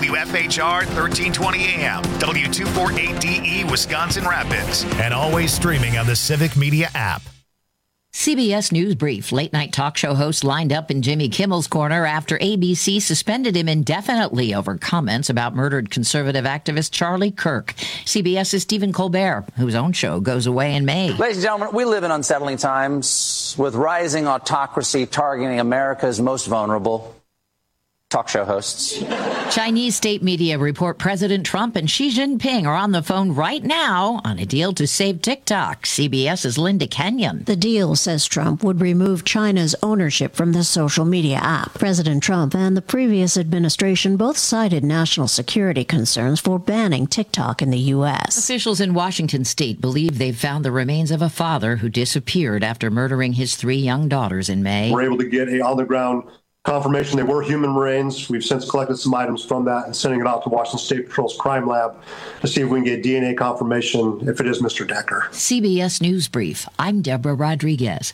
WFHR 1320 AM, W248DE Wisconsin Rapids, and always streaming on the Civic Media app. CBS News Brief. Late-night talk show host lined up in Jimmy Kimmel's corner after ABC suspended him indefinitely over comments about murdered conservative activist Charlie Kirk. CBS's Stephen Colbert, whose own show goes away in May. Ladies and gentlemen, we live in unsettling times with rising autocracy targeting America's most vulnerable. Talk show hosts. Chinese state media report President Trump and Xi Jinping are on the phone right now on a deal to save TikTok. CBS's Linda Kenyon. The deal, says Trump, would remove China's ownership from the social media app. President Trump and the previous administration both cited national security concerns for banning TikTok in the U.S. Officials in Washington state believe they've found the remains of a father who disappeared after murdering his 3 young daughters in May. We're able to get a on-the-ground confirmation they were human remains. We've since collected some items from that and sending it out to Washington State Patrol's crime lab to see if we can get DNA confirmation if it is Mr. Decker. CBS News Brief. I'm Deborah Rodriguez.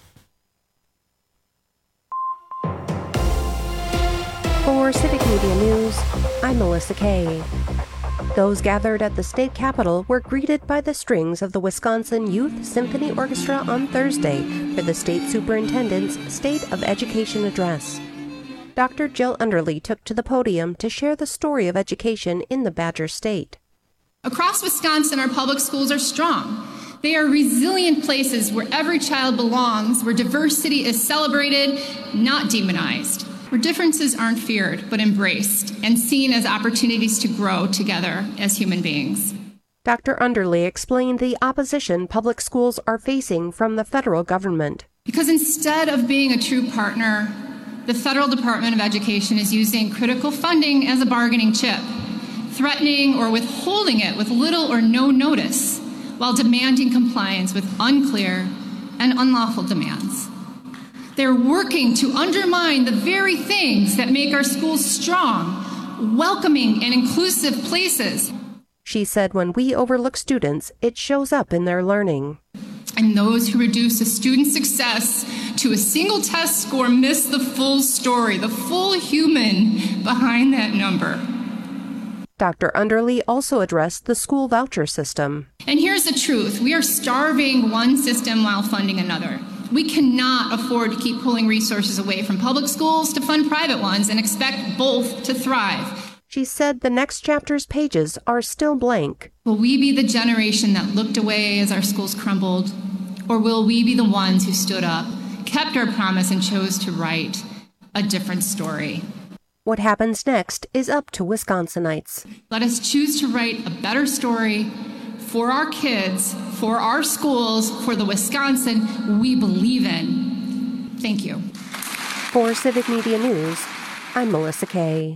For Civic Media News, I'm Melissa Kay. Those gathered at the state capitol were greeted by the strings of the Wisconsin Youth Symphony Orchestra on Thursday for the state superintendent's State of Education address. Dr. Jill Underly took to the podium to share the story of education in the Badger State. Across Wisconsin, our public schools are strong. They are resilient places where every child belongs, where diversity is celebrated, not demonized, where differences aren't feared, but embraced and seen as opportunities to grow together as human beings. Dr. Underly explained the opposition public schools are facing from the federal government. Because instead of being a true partner, the federal Department of Education is using critical funding as a bargaining chip, threatening or withholding it with little or no notice, while demanding compliance with unclear and unlawful demands. They're working to undermine the very things that make our schools strong, welcoming and inclusive places. She said when we overlook students, it shows up in their learning. And those who reduce a student's success to a single test score miss the full story, the full human behind that number. Dr. Underly also addressed the school voucher system. And here's the truth. We are starving one system while funding another. We cannot afford to keep pulling resources away from public schools to fund private ones and expect both to thrive. She said the next chapter's pages are still blank. Will we be the generation that looked away as our schools crumbled? Or will we be the ones who stood up, kept our promise, and chose to write a different story? What happens next is up to Wisconsinites. Let us choose to write a better story for our kids, for our schools, for the Wisconsin we believe in. Thank you. For Civic Media News, I'm Melissa Kay.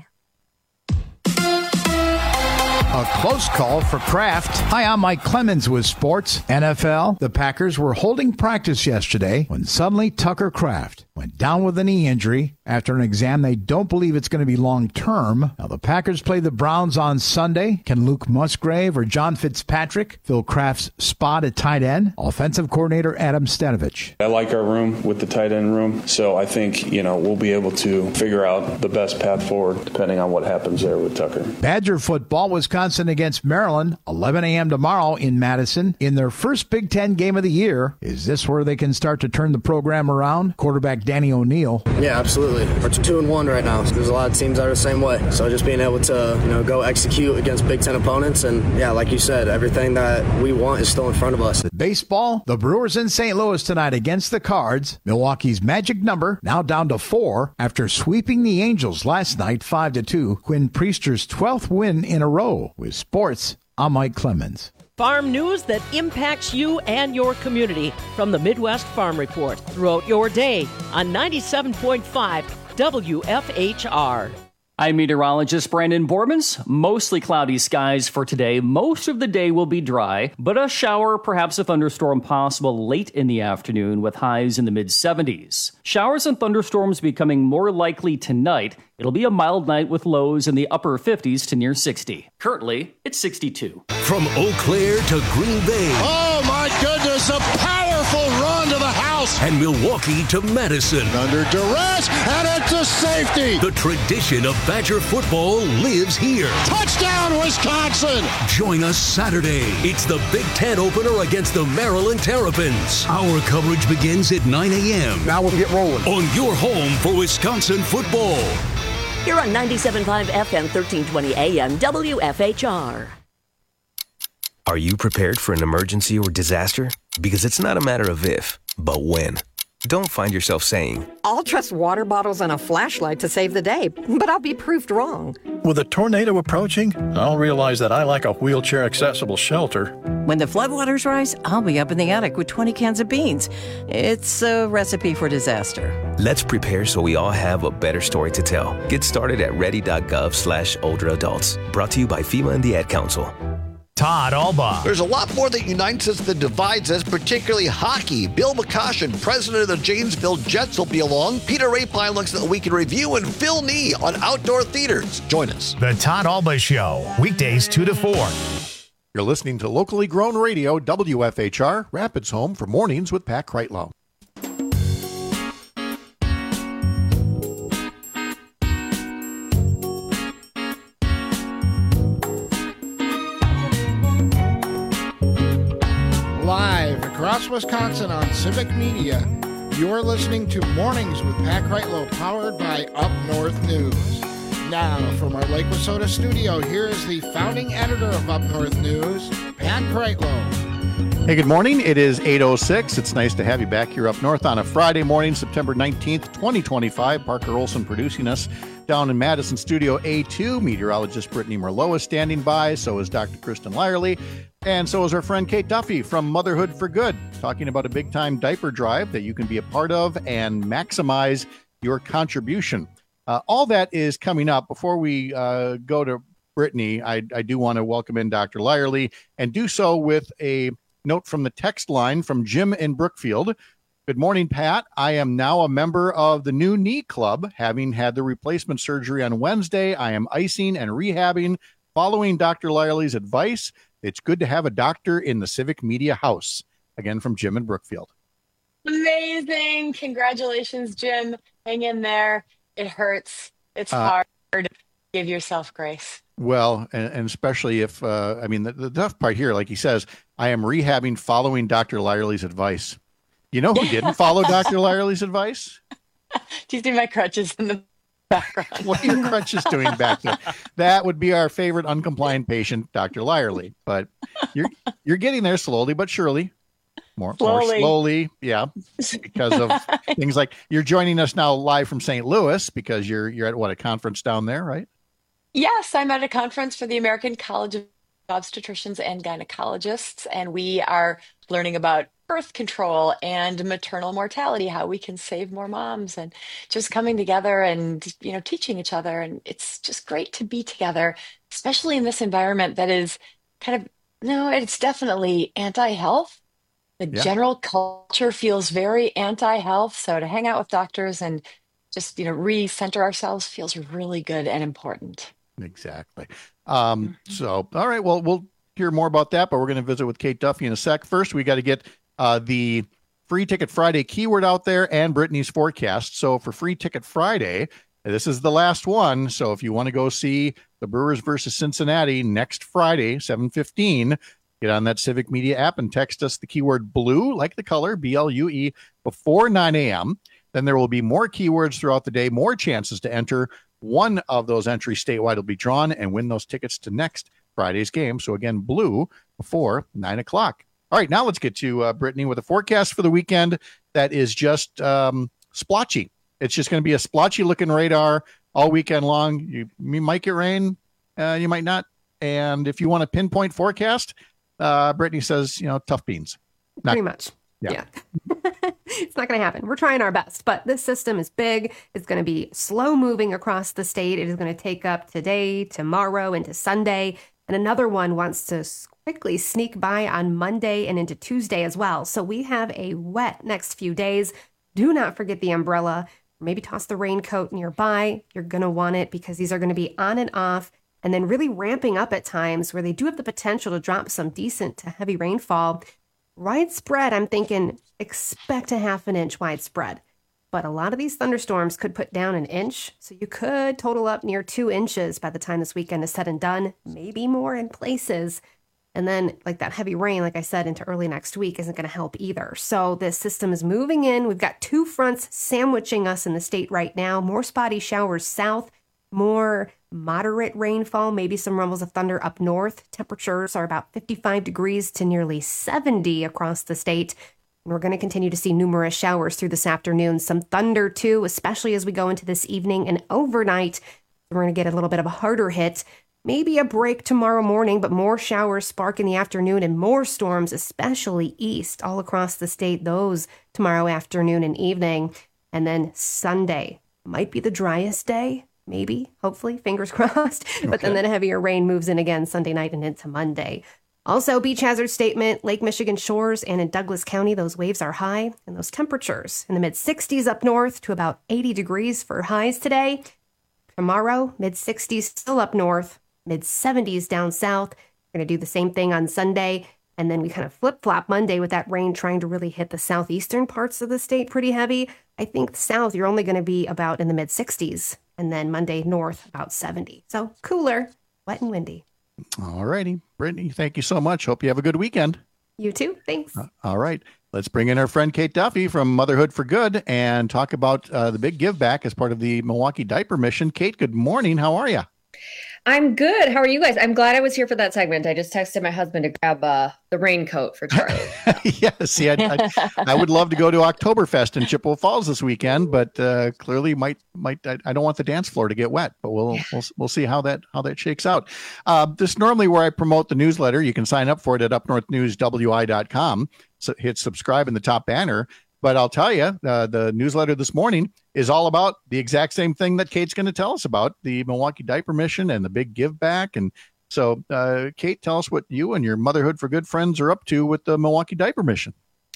A close call for Kraft. Hi, I'm Mike Clemens with sports. NFL, the Packers were holding practice yesterday when suddenly Tucker Kraft went down with a knee injury after an exam they don't believe it's going to be long-term. Now, the Packers play the Browns on Sunday. Can Luke Musgrave or John Fitzpatrick fill Kraft's spot at tight end? Offensive coordinator Adam Stenavich. I like our room with the tight end room, so I think, we'll be able to figure out the best path forward depending on what happens there with Tucker. Badger football, Wisconsin against Maryland, 11 a.m. tomorrow in Madison. In their first Big Ten game of the year, is this where they can start to turn the program around? Quarterback Danny O'Neill. Yeah, absolutely. We're 2-1 right now. There's a lot of teams that are the same way. So just being able to, go execute against Big Ten opponents. And yeah, like you said, everything that we want is still in front of us. Baseball, the Brewers in St. Louis tonight against the Cards. Milwaukee's magic number now down to 4 after sweeping the Angels last night 5-2. Quinn Priester's 12th win in a row. With sports, I'm Mike Clemens. Farm news that impacts you and your community from the Midwest Farm Report throughout your day on 97.5 WFHR. I'm meteorologist Brandon Bormans. Mostly cloudy skies for today. Most of the day will be dry, but a shower, perhaps a thunderstorm possible late in the afternoon with highs in the mid-70s. Showers and thunderstorms becoming more likely tonight. It'll be a mild night with lows in the upper 50s to near 60. Currently, it's 62. From Eau Claire to Green Bay. Oh, my goodness, a powerful run to the house. Mills. And Milwaukee to Madison. Under duress, and it's a safety. The tradition of Badger football lives here. Touchdown, Wisconsin! Join us Saturday. It's the Big Ten opener against the Maryland Terrapins. Our coverage begins at 9 a.m. Now we'll get rolling. On your home for Wisconsin football. Here on 97.5 FM, 1320 AM, WFHR. Are you prepared for an emergency or disaster? Because it's not a matter of if, but when. Don't find yourself saying, I'll trust water bottles and a flashlight to save the day, but I'll be proved wrong. With a tornado approaching, I'll realize that I lack a wheelchair-accessible shelter. When the floodwaters rise, I'll be up in the attic with 20 cans of beans. It's a recipe for disaster. Let's prepare so we all have a better story to tell. Get started at ready.gov/older adults. Brought to you by FEMA and the Ad Council. Todd Albaugh. There's a lot more that unites us than divides us, particularly hockey. Bill McCoshen, president of the Janesville Jets, will be along. Peter Rapine looks at the week in review, and Phil Nee on outdoor theaters. Join us. The Todd Albaugh Show, weekdays 2 to 4. You're listening to locally grown radio, WFHR, Rapids Home for Mornings with Pat Kreitlow. Live across Wisconsin on Civic Media, you're listening to Mornings with Pat Kreitlow, powered by Up North News. Now, from our Lake Wissota studio, here is the founding editor of Up North News, Pat Kreitlow. Hey, good morning. It is 8:06. It's nice to have you back here up north on a Friday morning, September 19th, 2025. Parker Olson producing us down in Madison Studio A2. Meteorologist Brittany Merlo is standing by. So is Dr. Kristen Lyerly. And so is our friend Kate Duffy from Motherhood for Good, talking about a big-time diaper drive that you can be a part of and maximize your contribution. All that is coming up. Before we go to Brittany, I do want to welcome in Dr. Lyerly and do so with a note from the text line from Jim in Brookfield. Good morning, Pat. I am now a member of the new knee club. Having had the replacement surgery on Wednesday, I am icing and rehabbing, following Dr. Lyerly's advice. It's good to have a doctor in the Civic Media house. Again, from Jim in Brookfield. Amazing. Congratulations, Jim. Hang in there. It hurts. It's hard. Give yourself grace. Well, and especially if, the tough part here, like he says, I am rehabbing following Dr. Lyerly's advice. You know who didn't follow Dr. Lyerly's advice? Do you see my crutches in the background? What are your crutches doing back there? That would be our favorite uncompliant patient, Dr. Lyerly. But you're getting there slowly but surely. More slowly, yeah, because of things like you're joining us now live from St. Louis because you're at a conference down there, right? Yes, I'm at a conference for the American College of Obstetricians and Gynecologists, and we are learning about birth control and maternal mortality, how we can save more moms, and just coming together and, teaching each other. And it's just great to be together, especially in this environment that is it's definitely anti-health. The general culture feels very anti-health. So to hang out with doctors and just, recenter ourselves feels really good and important. Exactly. So, all right, well, we'll hear more about that, but we're going to visit with Kate Duffy in a sec. First, we got to get the Free Ticket Friday keyword out there and Brittany's forecast. So for Free Ticket Friday, this is the last one. So if you want to go see the Brewers versus Cincinnati next Friday, 7:15, get on that Civic Media app and text us the keyword blue, like the color, BLUE, before 9 a.m. Then there will be more keywords throughout the day, more chances to enter. One of those entries statewide will be drawn and win those tickets to next Friday's game. So again, blue before 9 o'clock. All right, now let's get to Brittany with a forecast for the weekend that is just splotchy. It's just going to be a splotchy-looking radar all weekend long. You might get rain, you might not. And if you want a pinpoint forecast, Brittany says, tough beans. Pretty much. Yeah. It's not going to happen. We're trying our best, but this system is big. It's going to be slow moving across the state. It is going to take up today, tomorrow, into Sunday. And another one wants to quickly sneak by on Monday and into Tuesday as well. So we have a wet next few days. Do not forget the umbrella. Maybe toss the raincoat nearby. You're going to want it because these are going to be on and off and then really ramping up at times where they do have the potential to drop some decent to heavy rainfall. Widespread, I'm thinking expect a half an inch widespread. But a lot of these thunderstorms could put down an inch, so you could total up near 2 inches by the time this weekend is said and done, maybe more in places. And then, like that heavy rain, like I said, into early next week isn't going to help either. So this system is moving in. We've got 2 fronts sandwiching us in the state right now. More spotty showers south, more moderate rainfall, maybe some rumbles of thunder up north. Temperatures are about 55 degrees to nearly 70 across the state. And we're going to continue to see numerous showers through this afternoon. Some thunder, too, especially as we go into this evening and overnight. We're going to get a little bit of a harder hit. Maybe a break tomorrow morning, but more showers spark in the afternoon and more storms, especially east, all across the state. Those tomorrow afternoon and evening. And then Sunday might be the driest day. Maybe, hopefully, fingers crossed. But then the heavier rain moves in again Sunday night and into Monday. Also, beach hazard statement, Lake Michigan shores and in Douglas County, those waves are high. And those temperatures in the mid-60s up north to about 80 degrees for highs today. Tomorrow, mid-60s still up north, mid-70s down south. We're going to do the same thing on Sunday. And then we kind of flip-flop Monday with that rain trying to really hit the southeastern parts of the state pretty heavy. I think south, you're only going to be about in the mid-60s. And then Monday north, about 70. So cooler, wet and windy. All righty. Brittany, thank you so much. Hope you have a good weekend. You too. Thanks. All right. Let's bring in our friend Kate Duffy from Motherhood for Good and talk about the big give back as part of the Milwaukee Diaper Mission. Kate, good morning. How are you? I'm good. How are you guys? I'm glad I was here for that segment. I just texted my husband to grab the raincoat for Charlie. Yeah, see, I would love to go to Oktoberfest in Chippewa Falls this weekend, but clearly I don't want the dance floor to get wet. But we'll see how that shakes out. This is normally where I promote the newsletter. You can sign up for it at upnorthnewswi.com. So hit subscribe in the top banner. But I'll tell you, the newsletter this morning is all about the exact same thing that Kate's going to tell us about, the Milwaukee Diaper Mission and the big give back. And so, Kate, tell us what you and your Motherhood for Good friends are up to with the Milwaukee Diaper Mission.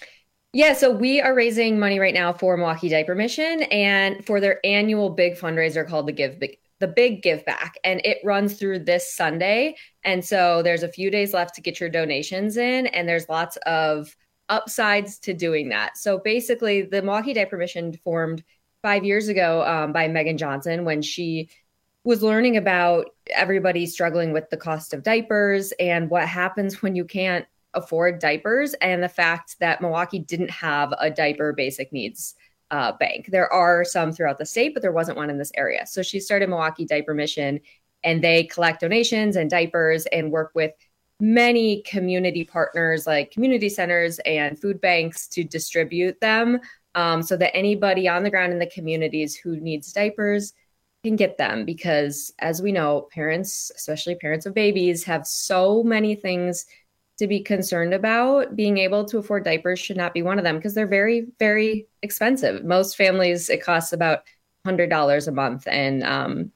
Yeah, so we are raising money right now for Milwaukee Diaper Mission and for their annual big fundraiser called the Big Give Back. And it runs through this Sunday. And so there's a few days left to get your donations in, and there's lots of upsides to doing that. So basically, the Milwaukee Diaper Mission formed 5 years ago by Megan Johnson when she was learning about everybody struggling with the cost of diapers and what happens when you can't afford diapers, and the fact that Milwaukee didn't have a diaper basic needs bank. There are some throughout the state, but there wasn't one in this area. So she started Milwaukee Diaper Mission, and they collect donations and diapers and work with many community partners like community centers and food banks to distribute them so that anybody on the ground in the communities who needs diapers can get them. Because as we know, parents, especially parents of babies, have so many things to be concerned about. Being able to afford diapers should not be one of them because they're very, very expensive. Most families, it costs about $100 a month. And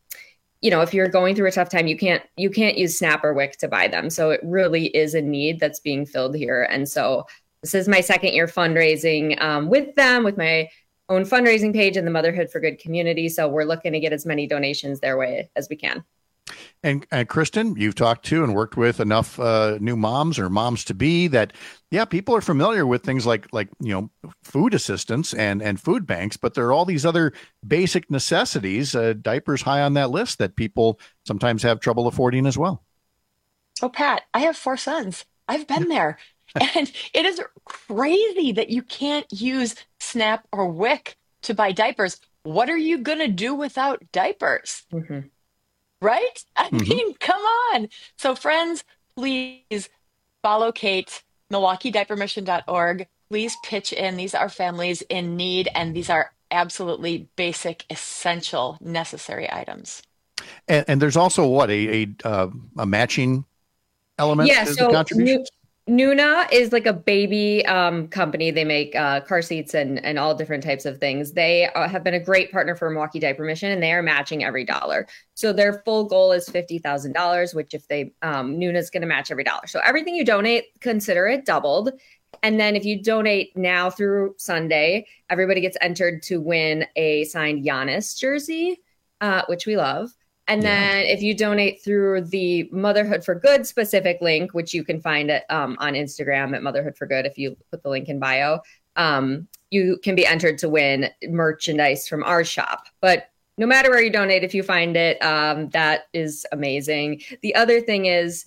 if you're going through a tough time, you can't use SNAP or WIC to buy them. So it really is a need that's being filled here. And so this is my second year fundraising with them, with my own fundraising page in the Motherhood for Good community. So we're looking to get as many donations their way as we can. And Kristen, you've talked to and worked with enough new moms or moms to be that, yeah, people are familiar with things like food assistance and food banks, but there are all these other basic necessities, diapers high on that list that people sometimes have trouble affording as well. Oh, Pat, I have 4 sons. I've been there. And it is crazy that you can't use SNAP or WIC to buy diapers. What are you going to do without diapers? Mm-hmm. Right? I mean, come on. So friends, please follow Kate, MilwaukeeDiaperMission.org. Please pitch in. These are families in need, and these are absolutely basic, essential, necessary items. And there's also a matching element to the contributions? Nuna is like a baby company. They make car seats and all different types of things. They have been a great partner for Milwaukee Diaper Mission, and they are matching every dollar. So their full goal is $50,000, which if they Nuna's going to match every dollar. So everything you donate, consider it doubled. And then if you donate now through Sunday, everybody gets entered to win a signed Giannis jersey, which we love. And then if you donate through the Motherhood for Good specific link, which you can find on Instagram at Motherhood for Good, if you put the link in bio, you can be entered to win merchandise from our shop. But no matter where you donate, if you find it, that is amazing. The other thing is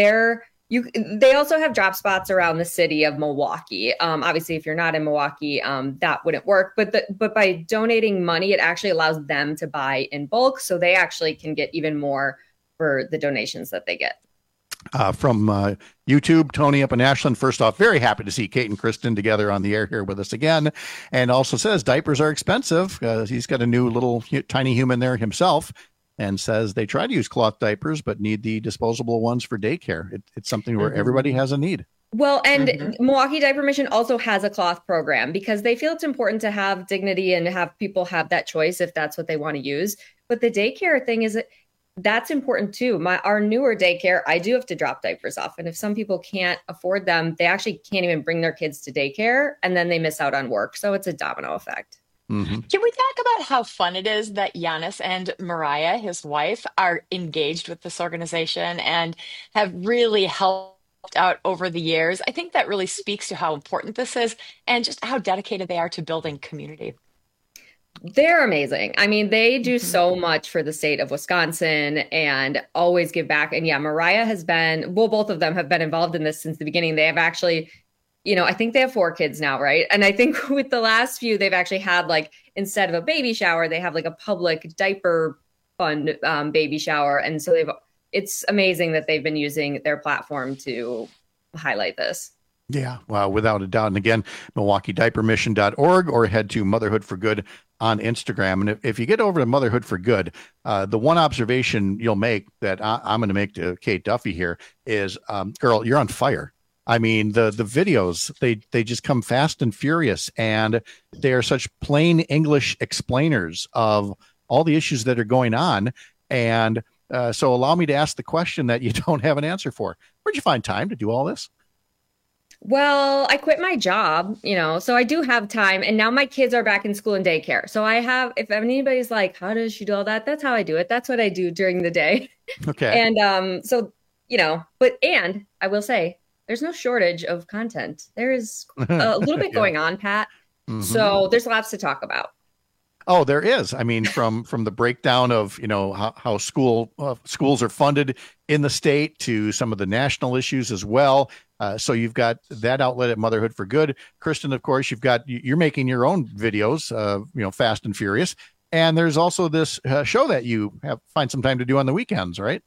they also have drop spots around the city of Milwaukee. Obviously, if you're not in Milwaukee, that wouldn't work. But by donating money, it actually allows them to buy in bulk. So they actually can get even more for the donations that they get. From YouTube, Tony up in Ashland. First off, very happy to see Kate and Kristen together on the air here with us again. And also says diapers are expensive. He's got a new little tiny human there himself. And says they try to use cloth diapers, but need the disposable ones for daycare. It's something where everybody has a need. Well, and Milwaukee Diaper Mission also has a cloth program because they feel it's important to have dignity and have people have that choice if that's what they want to use. But the daycare thing that's important too. Our newer daycare, I do have to drop diapers off. And if some people can't afford them, they actually can't even bring their kids to daycare and then they miss out on work. So it's a domino effect. Can we talk about how fun it is that Giannis and Mariah, his wife, are engaged with this organization and have really helped out over the years? I think that really speaks to how important this is and just how dedicated they are to building community. They're amazing. I mean, they do so much for the state of Wisconsin and always give back. And yeah, Mariah both of them have been involved in this since the beginning. They have actually, I think they have 4 kids now, right? And I think with the last few, they've actually had instead of a baby shower, they have a public diaper fund baby shower. And so it's amazing that they've been using their platform to highlight this. Yeah, well, without a doubt. And again, MilwaukeeDiaperMission.org or head to Motherhood for Good on Instagram. And if you get over to Motherhood for Good, the one observation you'll make that I'm going to make to Kate Duffy here is, girl, you're on fire. I mean, the videos, they just come fast and furious, and they are such plain English explainers of all the issues that are going on. And so allow me to ask the question that you don't have an answer for. Where'd you find time to do all this? Well, I quit my job, so I do have time. And now my kids are back in school and daycare. So if anybody's like, how does she do all that? That's how I do it. That's what I do during the day. Okay. And and I will say, there's no shortage of content. There is a little bit going on, Pat. So there's lots to talk about. Oh, there is. I mean, from the breakdown of, how schools are funded in the state to some of the national issues as well. So you've got that outlet at Motherhood for Good. Kristen, of course, you're making your own videos, Fast and Furious. And there's also this show that you find some time to do on the weekends, right?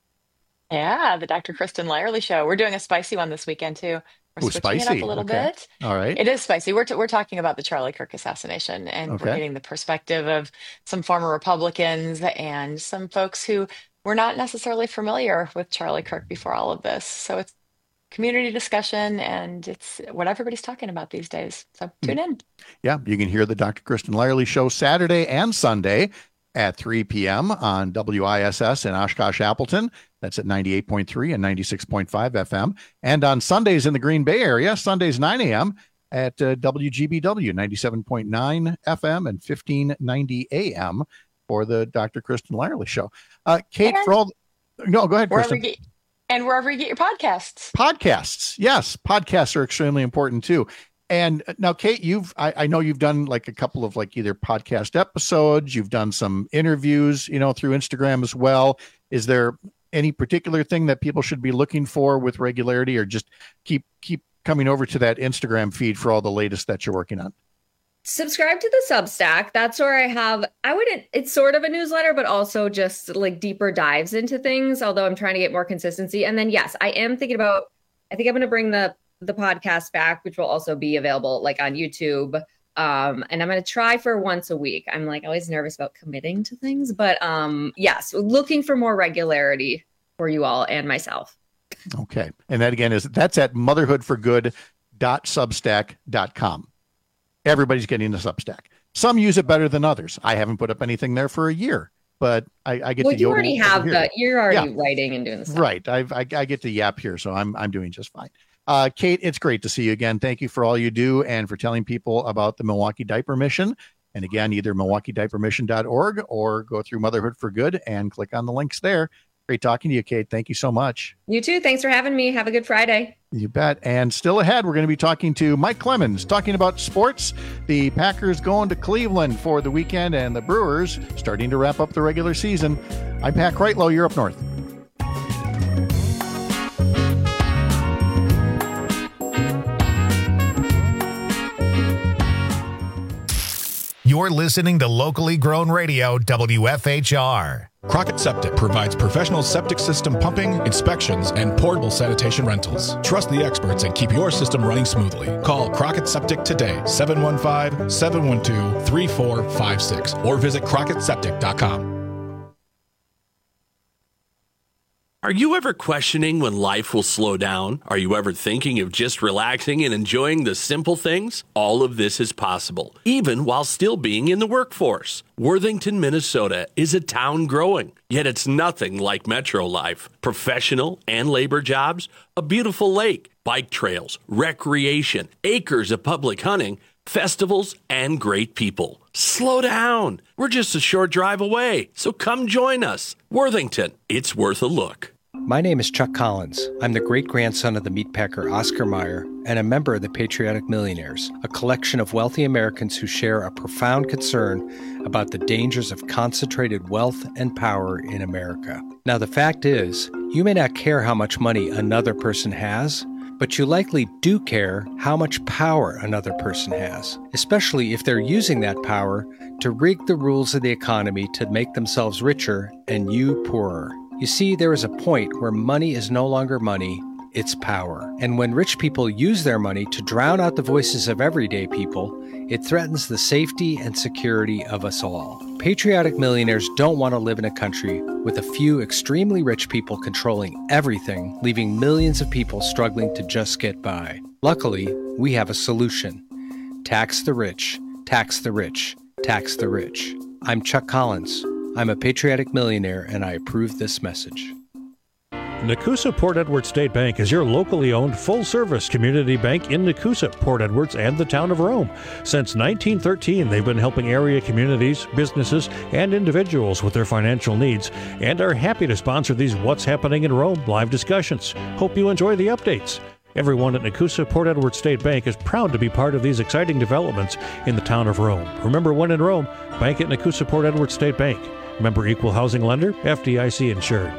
Yeah, the Dr. Kristen Lyerly Show. We're doing a spicy one this weekend, too. We're switching it up a little bit. All right. It is spicy. We're talking about the Charlie Kirk assassination, and we're getting the perspective of some former Republicans and some folks who were not necessarily familiar with Charlie Kirk before all of this. So it's community discussion, and it's what everybody's talking about these days. So tune in. Yeah, you can hear the Dr. Kristen Lyerly Show Saturday and Sunday at 3 p.m. on WISS in Oshkosh Appleton. That's at 98.3 and 96.5 FM. And on Sundays in the Green Bay area, Sundays 9 a.m. at WGBW 97.9 FM and 1590 AM for the Dr. Kristen Lyerly Show. Kate, no, go ahead, Kristen. Wherever you get your podcasts. Podcasts. Yes, podcasts are extremely important too. And now, Kate, I know you've done a couple of either podcast episodes, you've done some interviews, through Instagram as well. Is there any particular thing that people should be looking for with regularity, or just keep coming over to that Instagram feed for all the latest that you're working on? Subscribe to the Substack. That's where it's sort of a newsletter, but also just deeper dives into things, although I'm trying to get more consistency. And then, yes, I think I'm going to bring the podcast back, which will also be available on YouTube. And I'm going to try for once a week. I'm always nervous about committing to things, but yes, looking for more regularity for you all and myself. Okay. And that again that's at motherhoodforgood.substack.com. Everybody's getting the Substack. Some use it better than others. I haven't put up anything there for a year, but I get to you already have you're already writing and doing the stuff. Right. I get to yap here, so I'm doing just fine. Kate, it's great to see you again. Thank you for all you do and for telling people about the Milwaukee Diaper Mission And again, either MilwaukeeDiaperMission.org or go through Motherhood for Good and click on the links there. Great talking to you, Kate. Thank you so much. You too. Thanks for having me. Have a good Friday. You bet. And still ahead, we're going to be talking to Mike Clemens, talking about sports. The Packers going to Cleveland for the weekend and the Brewers starting to wrap up the regular season. I'm Pat Kreitlow. You're up north. You're listening to locally grown radio, WFHR. Crockett Septic provides professional septic system pumping, inspections, and portable sanitation rentals. Trust the experts and keep your system running smoothly. Call Crockett Septic today, 715-712-3456, or visit CrockettSeptic.com. Are you ever questioning when life will slow down? Are you ever thinking of just relaxing and enjoying the simple things? All of this is possible, even while still being in the workforce. Worthington, Minnesota is a town growing, yet it's nothing like metro life. Professional and labor jobs, a beautiful lake, bike trails, recreation, acres of public hunting, festivals, and great people. Slow down. We're just a short drive away, so come join us. Worthington, it's worth a look. My name is Chuck Collins. I'm the great-grandson of the meatpacker Oscar Mayer and a member of the Patriotic Millionaires, a collection of wealthy Americans who share a profound concern about the dangers of concentrated wealth and power in America. Now, the fact is, you may not care how much money another person has, but you likely do care how much power another person has, especially if they're using that power to rig the rules of the economy to make themselves richer and you poorer. You see, there is a point where money is no longer money, it's power. And when rich people use their money to drown out the voices of everyday people, it threatens the safety and security of us all. Patriotic millionaires don't want to live in a country with a few extremely rich people controlling everything, leaving millions of people struggling to just get by. Luckily, we have a solution. Tax the rich, tax the rich, tax the rich. I'm Chuck Collins. I'm a patriotic millionaire, and I approve this message. Nakusa Port Edward State Bank is your locally owned full-service community bank in Nakusa, Port Edwards, and the town of Rome. Since 1913, they've been helping area communities, businesses, and individuals with their financial needs, and are happy to sponsor these What's Happening in Rome live discussions. Hope you enjoy the updates. Everyone at Nakusa Port Edward State Bank is proud to be part of these exciting developments in the town of Rome. Remember, when in Rome, bank at Nakusa Port Edward State Bank. Member Equal Housing Lender, FDIC insured.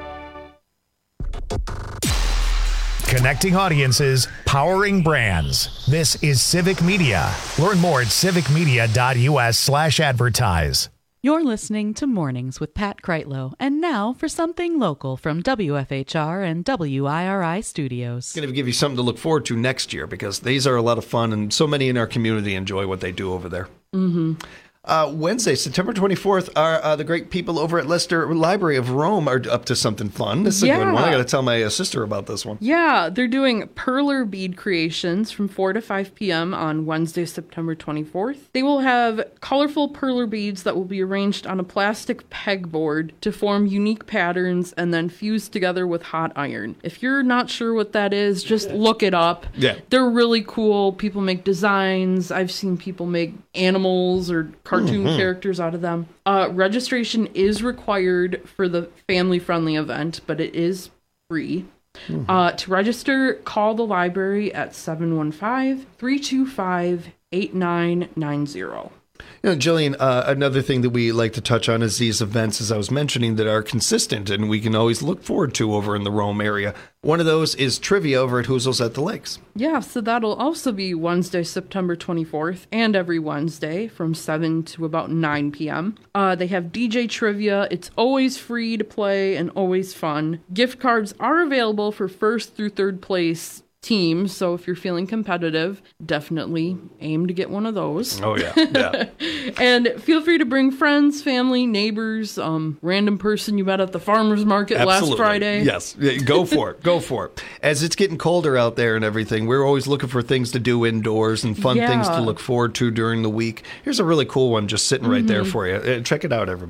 Connecting audiences, powering brands. This is Civic Media. Learn more at civicmedia.us/advertise. You're listening to Mornings with Pat Kreitlow. And now for something local from WFHR and WIRI Studios. Going to give you something to look forward to next year because these are a lot of fun and so many in our community enjoy what they do over there. Mm-hmm. Wednesday, September 24th, are the great people over at Leicester Library of Rome are up to something fun. This is a good one. I got to tell my sister about this one. Yeah, they're doing perler bead creations from 4 to 5 p.m. on Wednesday, September 24th. They will have colorful perler beads that will be arranged on a plastic pegboard to form unique patterns and then fused together with hot iron. If you're not sure what that is, just look it up. Yeah. They're really cool. People make designs. I've seen people make animals or cartoon characters out of them. Registration is required for the family-friendly event, but it is free. To register, call the library at 715-325-8990. You know, Jillian, another thing that we like to touch on is these events, as I was mentioning, that are consistent and we can always look forward to over in the Rome area. One of those is trivia over at Hoozles at the Lakes. Yeah, so that'll also be Wednesday, September 24th, and every Wednesday from 7 to about 9 p.m. They have DJ trivia. It's always free to play and always fun. Gift cards are available for first through third place teams, so if you're feeling competitive, definitely aim to get one of those. Oh yeah. And feel free to bring friends, family, neighbors, random person you met at the farmer's market last Friday. Yes, go for it. Go for it. As it's getting colder out there and everything, we're always looking for things to do indoors and fun things to look forward to during the week. Here's a really cool one just sitting right there for you. Check it out, everybody.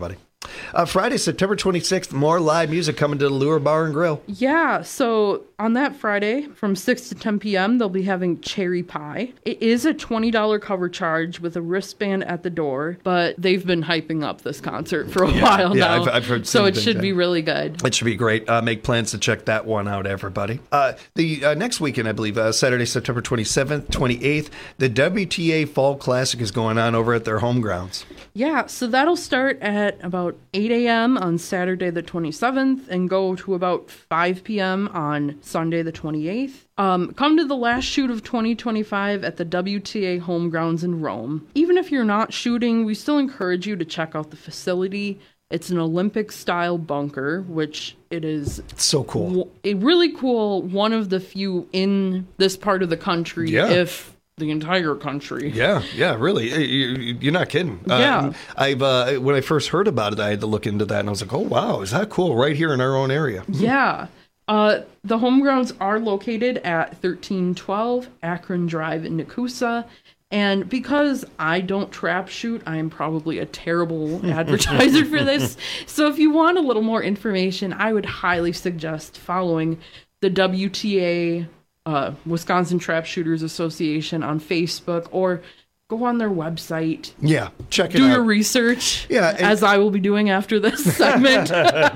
Friday, September 26th, more live music coming to the Lure Bar and Grill. Yeah, so on that Friday from 6 to 10 p.m., they'll be having Cherry Pie. It is a $20 cover charge with a wristband at the door, but they've been hyping up this concert for a while now. I've heard so it should be really good. It should be great. Make plans to check that one out, everybody. The next weekend, I believe, Saturday, September 27th, 28th, the WTA Fall Classic is going on over at their home grounds. Yeah, so that'll start at about 8 a.m. on Saturday the 27th and go to about 5 p.m. on Sunday the 28th. Come to the last shoot of 2025 at the WTA home grounds in Rome. Even if you're not shooting, we still encourage you to check out the facility. It's an Olympic-style bunker, which it is... So cool. Really cool. One of the few in this part of the country, if the entire country. Yeah, really. You're not kidding. Yeah. When I first heard about it, I had to look into that, and I was like, oh, wow, is that cool? Right here in our own area. Yeah. The home grounds are located at 1312 Akron Drive in Nakusa. And because I don't trap shoot, I'm probably a terrible advertiser for this. So if you want a little more information, I would highly suggest following the WTA Wisconsin Trap Shooters Association on Facebook, or go on their website. Yeah, check it out. Do your research. Yeah, as I will be doing after this segment.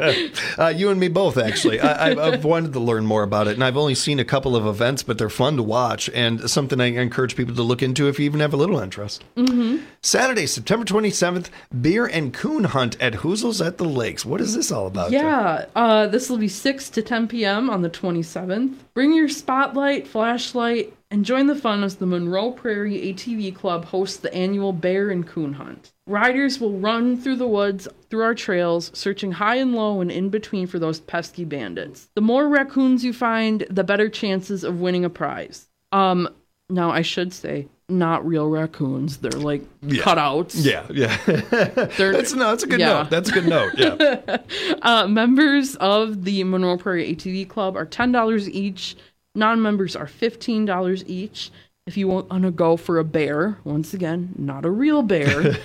You and me both, actually. I've wanted to learn more about it, and I've only seen a couple of events, but they're fun to watch, and something I encourage people to look into if you even have a little interest. Mm-hmm. Saturday, September 27th, beer and coon hunt at Hoozles at the Lakes. What is this all about? Yeah, this will be 6 to 10 p.m. on the 27th. Bring your spotlight, flashlight, and join the fun as the Monroe Prairie ATV Club hosts the annual bear and coon hunt. Riders will run through the woods, through our trails, searching high and low and in between for those pesky bandits. The more raccoons you find, the better chances of winning a prize. Now, I should say, not real raccoons. They're like cutouts. Yeah. That's a good note. That's a good note, yeah. Members of the Monroe Prairie ATV Club are $10 each. Non-members are $15 each. If you want to go for a bear, once again, not a real bear,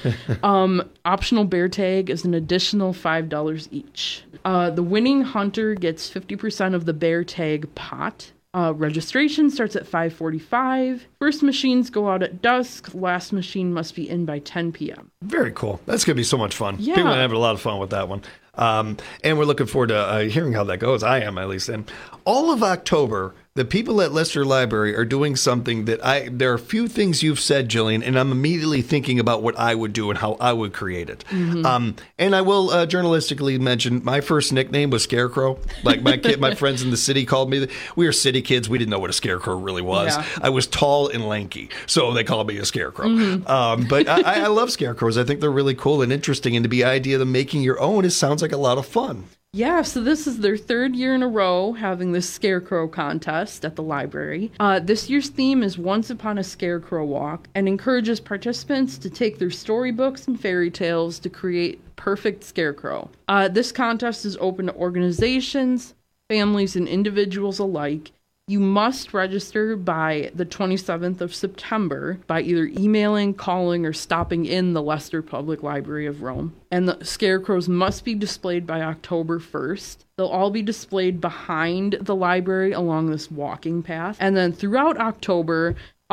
optional bear tag is an additional $5 each. The winning hunter gets 50% of the bear tag pot. Registration starts at 5:45. First machines go out at dusk. Last machine must be in by 10 p.m. Very cool. That's going to be so much fun. Yeah. People are having a lot of fun with that one. And we're looking forward to hearing how that goes. I am, at least. And all of October, the people at Leicester Library are doing something that there are a few things you've said, Jillian, and I'm immediately thinking about what I would do and how I would create it. Mm-hmm. And I will journalistically mention my first nickname was Scarecrow. Like my friends in the city called me. We were city kids. We didn't know what a scarecrow really was. Yeah. I was tall and lanky, so they called me a scarecrow. Mm-hmm. But I love scarecrows. I think they're really cool and interesting. And the idea of making your own, it sounds like a lot of fun. Yeah, so this is their third year in a row having this scarecrow contest at the library. This year's theme is Once Upon a Scarecrow Walk, and encourages participants to take their storybooks and fairy tales to create perfect scarecrow. This contest is open to organizations, families, and individuals alike. You must register by the 27th of September by either emailing, calling, or stopping in the Leicester Public Library of Rome. And the scarecrows must be displayed by October 1st. They'll all be displayed behind the library along this walking path. And then throughout October,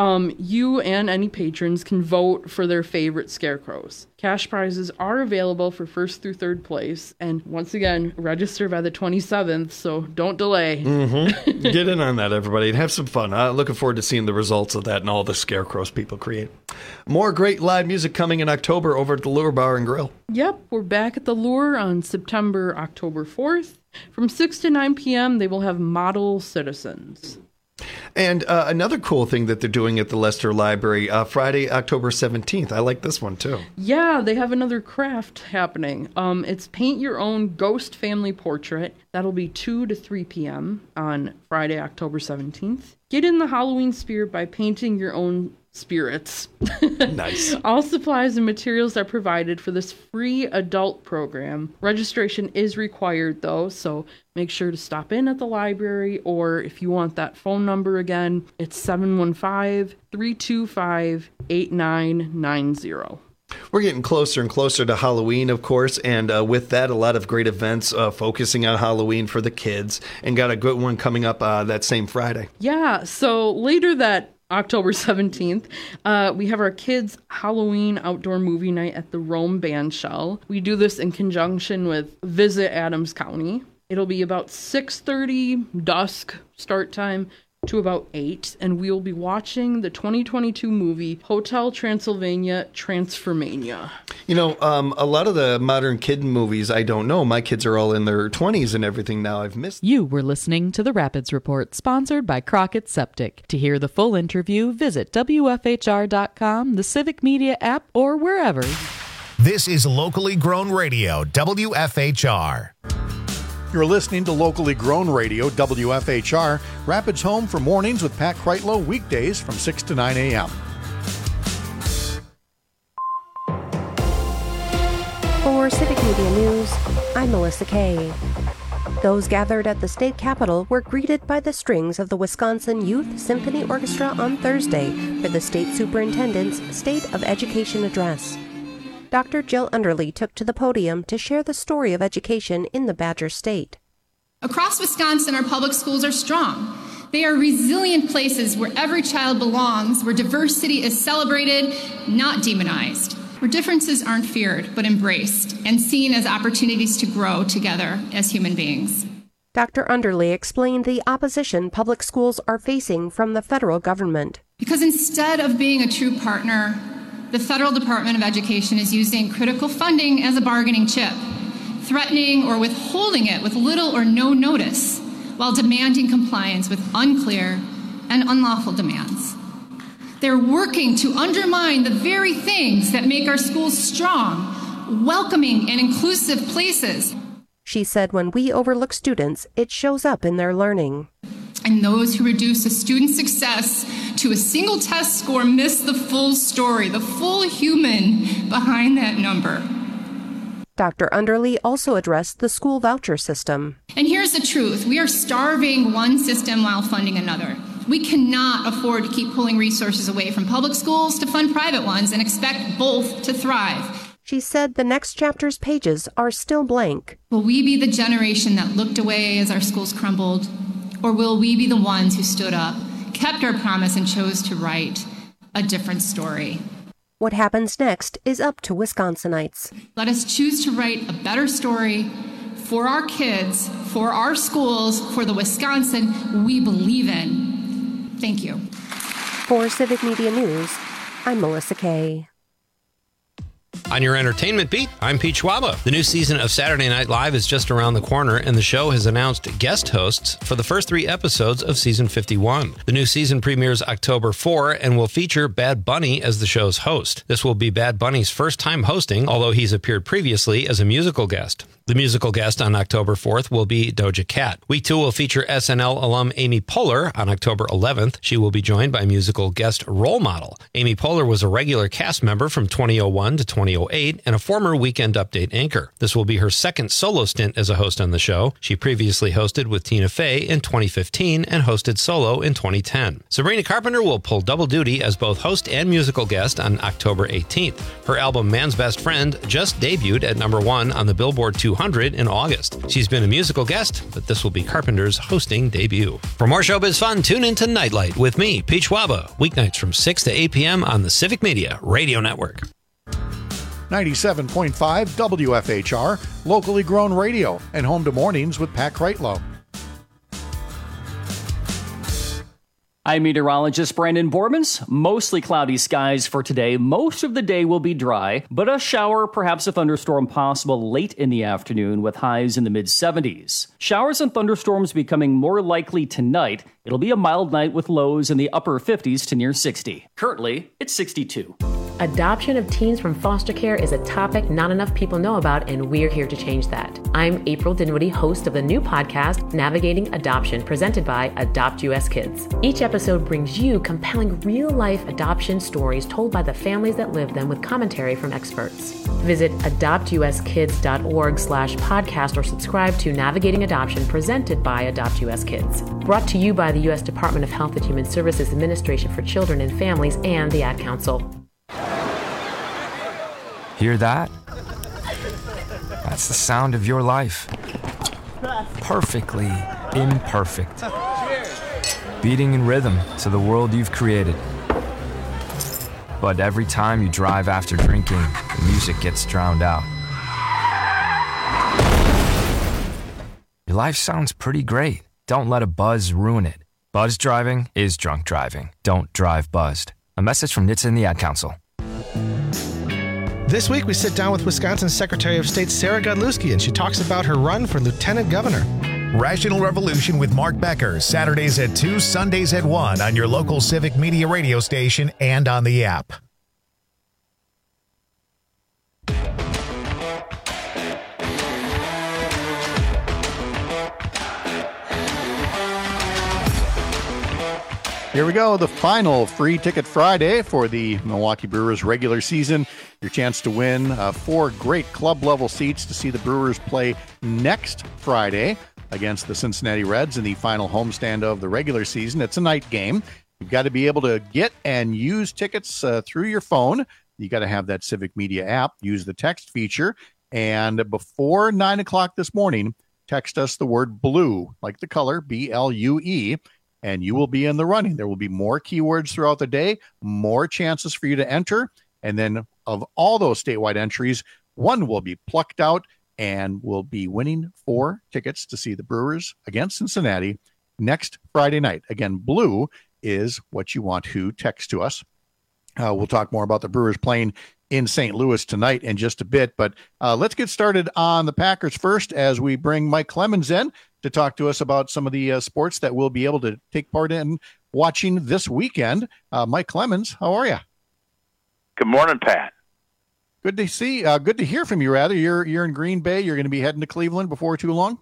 you and any patrons can vote for their favorite scarecrows. Cash prizes are available for first through third place. And once again, register by the 27th, so don't delay. Mm-hmm. Get in on that, everybody, and have some fun. Looking forward to seeing the results of that and all the scarecrows people create. More great live music coming in October over at the Lure Bar and Grill. Yep, we're back at the Lure on October 4th. From 6 to 9 p.m., they will have Model Citizens. And another cool thing that they're doing at the Leicester Library, Friday, October 17th. I like this one, too. Yeah, they have another craft happening. It's Paint Your Own Ghost Family Portrait. That'll be 2 to 3 p.m. on Friday, October 17th. Get in the Halloween spirit by painting your own spirits. Nice. All supplies and materials are provided for this free adult program. Registration is required, though, so make sure to stop in at the library, or if you want that phone number again, it's 715-325-8990. We're getting closer and closer to Halloween, of course, and with that, a lot of great events focusing on Halloween for the kids, and got a good one coming up that same Friday. Yeah, so later that October 17th, we have our kids' Halloween outdoor movie night at the Rome Bandshell. We do this in conjunction with Visit Adams County. It'll be about 6:30 dusk start time to about 8, and we'll be watching the 2022 movie Hotel Transylvania Transformania. You know, a lot of the modern kid movies, I don't know. My kids are all in their 20s and everything now. I've missed. You were listening to the Rapids Report, sponsored by Crockett Septic. To hear the full interview, visit WFHR.com, the Civic Media app, or wherever. This is locally grown radio, WFHR. You're listening to locally grown radio, WFHR, Rapids home for mornings with Pat Kreitlow, weekdays from 6 to 9 a.m. For Civic Media News, I'm Melissa Kay. Those gathered at the state capitol were greeted by the strings of the Wisconsin Youth Symphony Orchestra on Thursday for the state superintendent's State of Education address. Dr. Jill Underly took to the podium to share the story of education in the Badger State. Across Wisconsin, our public schools are strong. They are resilient places where every child belongs, where diversity is celebrated, not demonized, where differences aren't feared, but embraced and seen as opportunities to grow together as human beings. Dr. Underly explained the opposition public schools are facing from the federal government. Because instead of being a true partner, the Federal Department of Education is using critical funding as a bargaining chip, threatening or withholding it with little or no notice, while demanding compliance with unclear and unlawful demands. They're working to undermine the very things that make our schools strong, welcoming, and inclusive places. She said when we overlook students, it shows up in their learning. And those who reduce a student's success to a single test score miss the full story, the full human behind that number. Dr. Underly also addressed the school voucher system. And here's the truth. We are starving one system while funding another. We cannot afford to keep pulling resources away from public schools to fund private ones and expect both to thrive. She said the next chapter's pages are still blank. Will we be the generation that looked away as our schools crumbled? Or will we be the ones who stood up, kept our promise, and chose to write a different story? What happens next is up to Wisconsinites. Let us choose to write a better story for our kids, for our schools, for the Wisconsin we believe in. Thank you. For Civic Media News, I'm Melissa Kay. On your entertainment beat, I'm Pete Schwaba. The new season of Saturday Night Live is just around the corner, and the show has announced guest hosts for the first 3 episodes of season 51. The new season premieres October 4 and will feature Bad Bunny as the show's host. This will be Bad Bunny's first time hosting, although he's appeared previously as a musical guest. The musical guest on October 4th will be Doja Cat. Week 2 will feature SNL alum Amy Poehler. On October 11th, she will be joined by musical guest Role Model. Amy Poehler was a regular cast member from 2001 to 2008 and a former Weekend Update anchor. This will be her second solo stint as a host on the show. She previously hosted with Tina Fey in 2015 and hosted solo in 2010. Sabrina Carpenter will pull double duty as both host and musical guest on October 18th. Her album Man's Best Friend just debuted at number 1 on the Billboard 200 in August. She's been a musical guest, but this will be Carpenter's hosting debut. For more showbiz fun, tune into Nightlight with me, Pete Schwaba, weeknights from 6 to 8 p.m. on the Civic Media Radio Network. 97.5 WFHR, locally grown radio, and home to mornings with Pat Kreitlow. I'm meteorologist Brandon Bormans. Mostly cloudy skies for today. Most of the day will be dry, but a shower, perhaps a thunderstorm possible late in the afternoon with highs in the mid-70s. Showers and thunderstorms becoming more likely tonight. It'll be a mild night with lows in the upper 50s to near 60. Currently, it's 62. Adoption of teens from foster care is a topic not enough people know about, and we're here to change that. I'm April Dinwiddie, host of the new podcast, Navigating Adoption, presented by Adopt US Kids. Each episode brings you compelling real-life adoption stories told by the families that live them with commentary from experts. Visit adoptuskids.org/podcast or subscribe to Navigating Adoption, presented by Adopt US Kids. Brought to you by the U.S. Department of Health and Human Services Administration for Children and Families and the Ad Council. Hear that? That's the sound of your life. Perfectly imperfect. Beating in rhythm to the world you've created. But every time you drive after drinking, the music gets drowned out. Your life sounds pretty great. Don't let a buzz ruin it. Buzz driving is drunk driving. Don't drive buzzed. A message from NHTSA and the Ad Council. This week, we sit down with Wisconsin Secretary of State Sarah Godlewski, and she talks about her run for lieutenant governor. Rational Revolution with Mark Becker, Saturdays at 2, Sundays at 1 on your local Civic Media radio station and on the app. Here we go, the final Free Ticket Friday for the Milwaukee Brewers regular season. Your chance to win 4 great club-level seats to see the Brewers play next Friday against the Cincinnati Reds in the final homestand of the regular season. It's a night game. You've got to be able to get and use tickets through your phone. You got to have that Civic Media app. Use the text feature. And before 9 o'clock this morning, text us the word BLUE, like the color, BLUE, and you will be in the running. There will be more keywords throughout the day, more chances for you to enter. And then of all those statewide entries, one will be plucked out and will be winning 4 tickets to see the Brewers against Cincinnati next Friday night. Again, BLUE is what you want to text to us. We'll talk more about the Brewers playing in St. Louis tonight in just a bit, but let's get started on the Packers first as we bring Mike Clemens in to talk to us about some of the sports that we'll be able to take part in watching this weekend. Mike Clemens, how are you? Good morning, Pat. Good to see. Good to hear from you. Rather, you're in Green Bay. You're going to be heading to Cleveland before too long.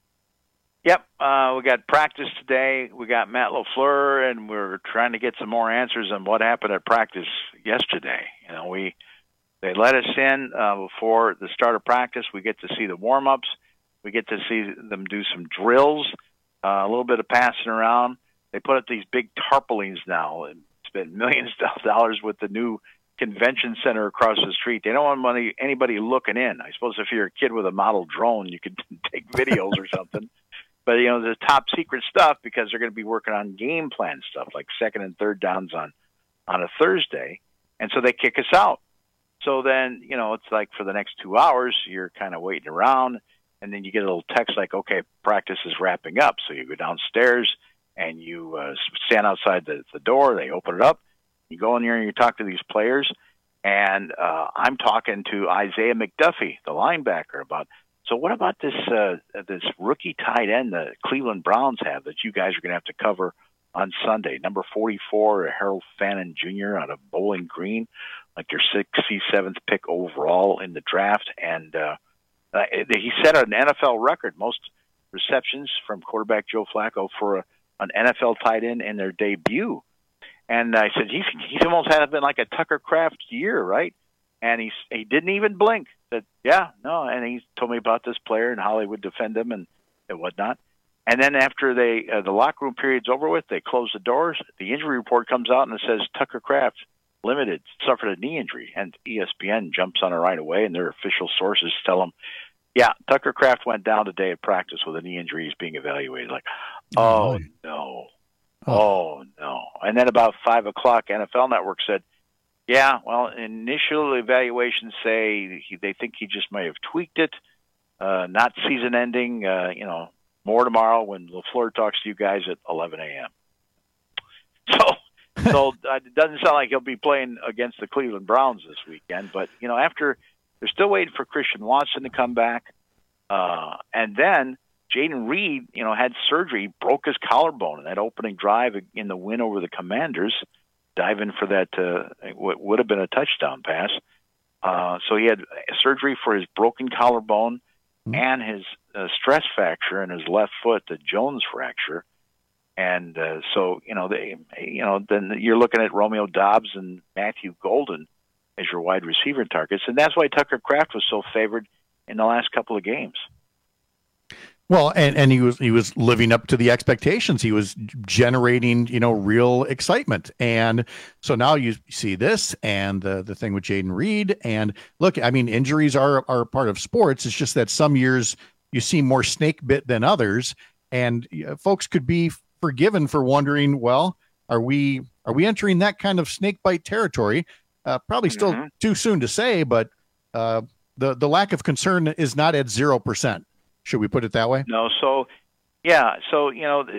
Yep, we got practice today. We got Matt LaFleur, and we're trying to get some more answers on what happened at practice yesterday. You know, they let us in before the start of practice. We get to see the warm-ups. We get to see them do some drills, a little bit of passing around. They put up these big tarpaulins now and spent millions of dollars with the new convention center across the street. They don't want anybody looking in. I suppose if you're a kid with a model drone, you could take videos or something. But, you know, the top secret stuff, because they're going to be working on game plan stuff like second and third downs on a Thursday. And so they kick us out. So then, you know, it's like for the next 2 hours, you're kind of waiting around. And then you get a little text like, okay, practice is wrapping up. So you go downstairs and you stand outside the door. They open it up. You go in here and you talk to these players. And I'm talking to Isaiah McDuffie, the linebacker, about, so what about this rookie tight end the Cleveland Browns have that you guys are going to have to cover on Sunday? Number 44, Harold Fannin Jr. out of Bowling Green, like your 67th pick overall in the draft. And he set an NFL record, most receptions from quarterback Joe Flacco for an NFL tight end in their debut. And I said, he's almost had been like a Tucker Kraft year, right? And he didn't even blink. Said, yeah, no. And he told me about this player and how they would defend him and whatnot. And then after the locker room period's over with, they close the doors. The injury report comes out and it says Tucker Kraft, limited, suffered a knee injury. And ESPN jumps on it right away, and their official sources tell them, yeah, Tucker Kraft went down today at practice with a knee injury. He's being evaluated. Like, oh, no. Oh, no. And then about 5 o'clock, NFL Network said, yeah, well, initial evaluations say they think he just may have tweaked it, not season ending, more tomorrow when LaFleur talks to you guys at 11 a.m. So it doesn't sound like he'll be playing against the Cleveland Browns this weekend. But, you know, after they're still waiting for Christian Watson to come back. And then Jaden Reed, you know, had surgery, broke his collarbone in that opening drive in the win over the Commanders. Dive in for that, what would have been a touchdown pass. So he had surgery for his broken collarbone and his stress fracture in his left foot, the Jones fracture. And so, then you're looking at Romeo Doubs and Matthew Golden as your wide receiver targets. And that's why Tucker Kraft was so favored in the last couple of games. Well, and he was living up to the expectations. He was generating, real excitement. And so now you see this and the thing with Jayden Reed. And look, I mean, injuries are part of sports. It's just that some years you see more snake bit than others. And folks could be forgiven for wondering, well, are we entering that kind of snake bite territory? Probably still too soon to say, but the lack of concern is not at 0%. Should we put it that way? No. So, yeah. So, so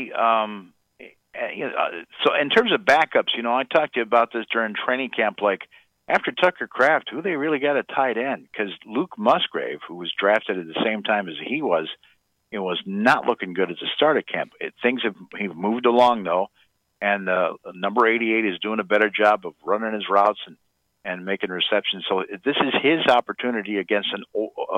in terms of backups, I talked to you about this during training camp. Like after Tucker Kraft, who they really got a tight end? Because Luke Musgrave, who was drafted at the same time as he was, was not looking good at the start of camp. Things have moved along though, and number 88 is doing a better job of running his routes and making receptions. So this is his opportunity against an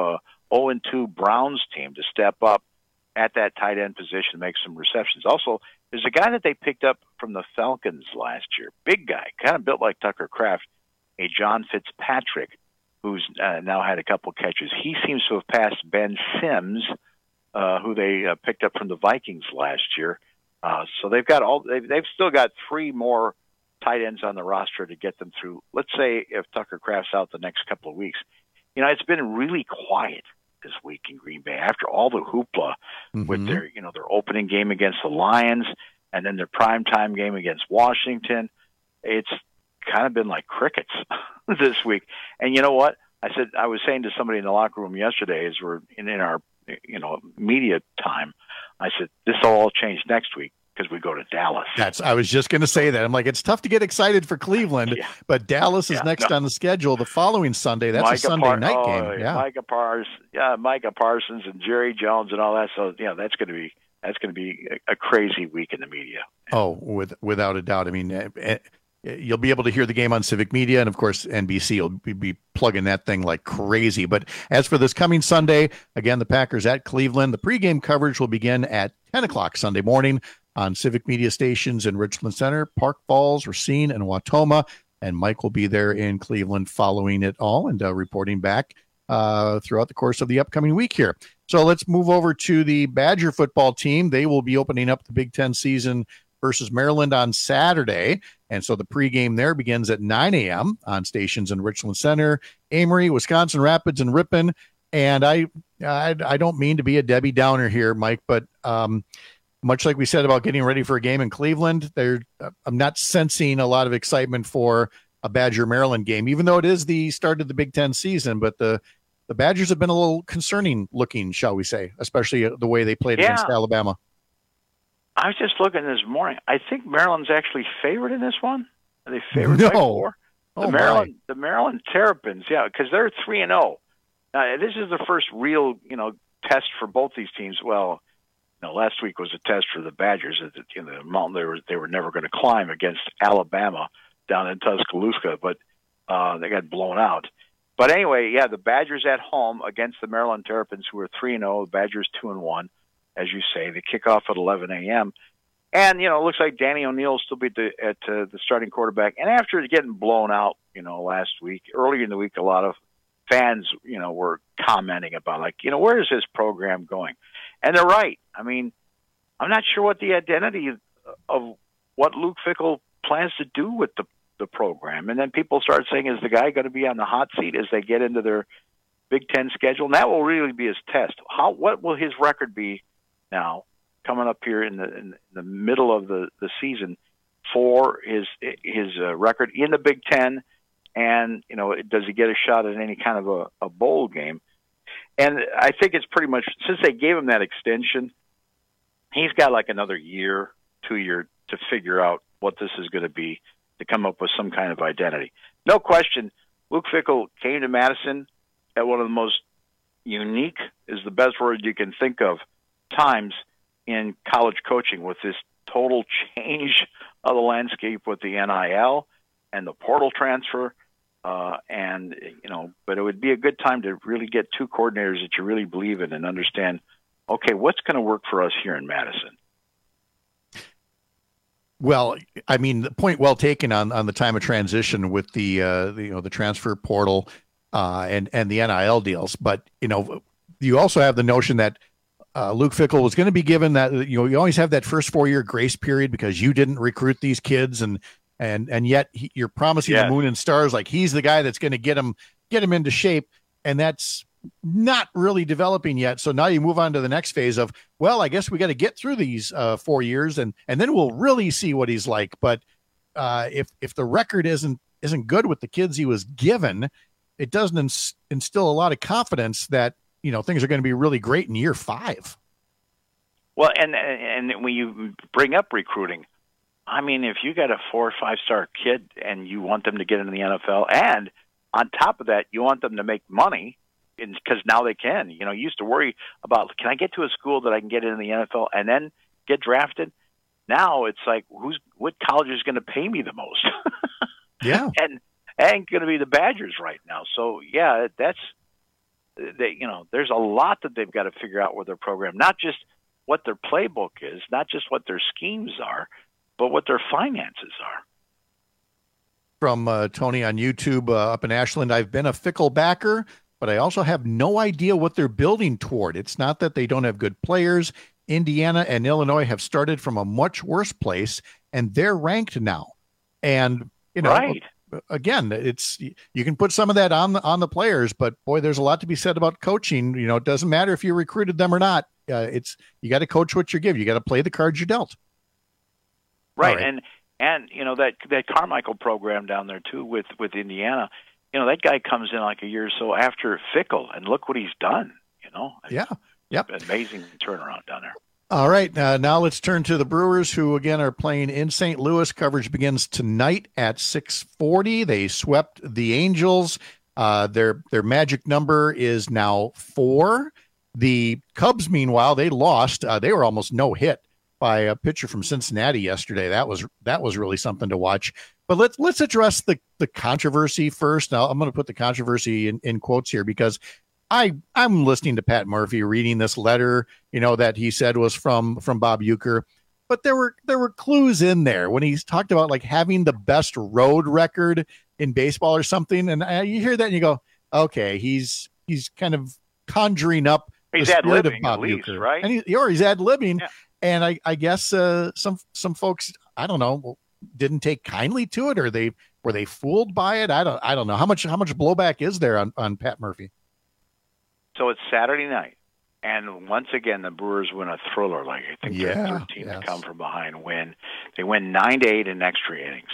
0-2 Browns team to step up at that tight end position and make some receptions. Also, there's a guy that they picked up from the Falcons last year, big guy, kind of built like Tucker Kraft, a John Fitzpatrick, who's now had a couple catches. He seems to have passed Ben Sims, who they picked up from the Vikings last year. So they've still got 3 more tight ends on the roster to get them through. Let's say if Tucker Kraft's out the next couple of weeks. It's been really quiet this week in Green Bay after all the hoopla with their opening game against the Lions and then their primetime game against Washington. It's kind of been like crickets this week. And you know what? I was saying to somebody in the locker room yesterday as we're in our media time, I said, this will all change next week because we go to Dallas. I was just going to say that. I'm like, it's tough to get excited for Cleveland, but Dallas is next on the schedule the following Sunday. That's a Sunday night game. Yeah, Micah Parsons and Jerry Jones and all that. So that's going to be a crazy week in the media. Oh, without a doubt. I mean, you'll be able to hear the game on Civic Media, and of course NBC will be plugging that thing like crazy. But as for this coming Sunday, again, the Packers at Cleveland. The pregame coverage will begin at 10 o'clock Sunday morning on Civic Media stations in Richland Center, Park Falls, Racine, and Wautoma. And Mike will be there in Cleveland following it all and reporting back throughout the course of the upcoming week here. So let's move over to the Badger football team. They will be opening up the Big Ten season versus Maryland on Saturday. And so the pregame there begins at 9 a.m. on stations in Richland Center, Amory, Wisconsin Rapids, and Ripon. And I don't mean to be a Debbie Downer here, Mike, but much like we said about getting ready for a game in Cleveland, I'm not sensing a lot of excitement for a Badger-Maryland game, even though it is the start of the Big Ten season. But the Badgers have been a little concerning looking, shall we say, especially the way they played against Alabama. I was just looking this morning. I think Maryland's actually favored in this one. Are they favored by 4? The Maryland Terrapins, because they're 3-0. Now, this is the first real, test for both these teams. Well, last week was a test for the Badgers at the mountain they were never going to climb against Alabama down in Tuscaloosa, but they got blown out. But anyway, the Badgers at home against the Maryland Terrapins, who are 3-0. The Badgers 2-1, as you say. They kick off at 11 a.m. And it looks like Danny O'Neil will still be at the starting quarterback. And after getting blown out, last week, earlier in the week, a lot of fans, were commenting about where is this program going? And they're right. I mean, I'm not sure what the identity of what Luke Fickell plans to do with the program. And then people start saying, is the guy going to be on the hot seat as they get into their Big Ten schedule? And that will really be his test. What will his record be now coming up here in the middle of the season for his record in the Big Ten? And, does he get a shot at any kind of a bowl game? And I think it's pretty much, since they gave him that extension, he's got like another year, 2 year to figure out what this is going to be, to come up with some kind of identity. No question, Luke Fickell came to Madison at one of the most unique, is the best word you can think of, times in college coaching, with this total change of the landscape with the NIL and the portal transfer. But it would be a good time to really get 2 coordinators that you really believe in and understand, okay, what's going to work for us here in Madison? Well, I mean, the point well taken on the time of transition with the transfer portal and the NIL deals. But, you also have the notion that Luke Fickell was going to be given that, you always have that first 4-year grace period because you didn't recruit these kids, and yet you're promising the moon and stars like he's the guy that's going to get him into shape, and that's not really developing yet. So now you move on to the next phase of, well, I guess we got to get through these 4 years, and then we'll really see what he's like. But if the record isn't good with the kids he was given, it doesn't instill a lot of confidence that things are going to be really great in year 5. Well, and when you bring up recruiting, I mean, if you got a 4 or 5-star kid and you want them to get into the NFL, and on top of that, you want them to make money because now they can. You used to worry about, can I get to a school that I can get into the NFL and then get drafted? Now it's like, what college is going to pay me the most? Yeah, and ain't going to be the Badgers right now. So yeah, there's a lot that they've got to figure out with their program, not just what their playbook is, not just what their schemes are, but what their finances are. From Tony on YouTube up in Ashland, I've been a Fickell backer, but I also have no idea what they're building toward. It's not that they don't have good players. Indiana and Illinois have started from a much worse place, and they're ranked now. And, right. Again, you can put some of that on the players, but boy, there's a lot to be said about coaching. It doesn't matter if you recruited them or not. You got to coach what you're given. You got to play the cards you're dealt. Right. And that Carmichael program down there too with Indiana, that guy comes in like a year or so after Fickell, and look what he's done. Yeah. Yep. Amazing turnaround down there. All right, now let's turn to the Brewers, who again are playing in St. Louis. Coverage begins tonight at 6:40. They swept the Angels. Their magic number is now 4. The Cubs, meanwhile, they lost. They were almost no hit by a pitcher from Cincinnati yesterday. That was really something to watch. But let's address the controversy first. Now I'm going to put the controversy in quotes here because I'm listening to Pat Murphy reading this letter, that he said was from Bob Uecker, but there were clues in there when he's talked about like having the best road record in baseball or something. And you hear that and you go, okay, he's kind of conjuring up the spirit of Bob Uecker, right? And he's ad-libbing. Yeah. And I guess some folks, I don't know, didn't take kindly to it, or were they fooled by it? I don't know. How much blowback is there on Pat Murphy? So it's Saturday night, and once again, the Brewers win a thriller. Like I think they're 13 to come from behind win. They win 9-8 in extra innings,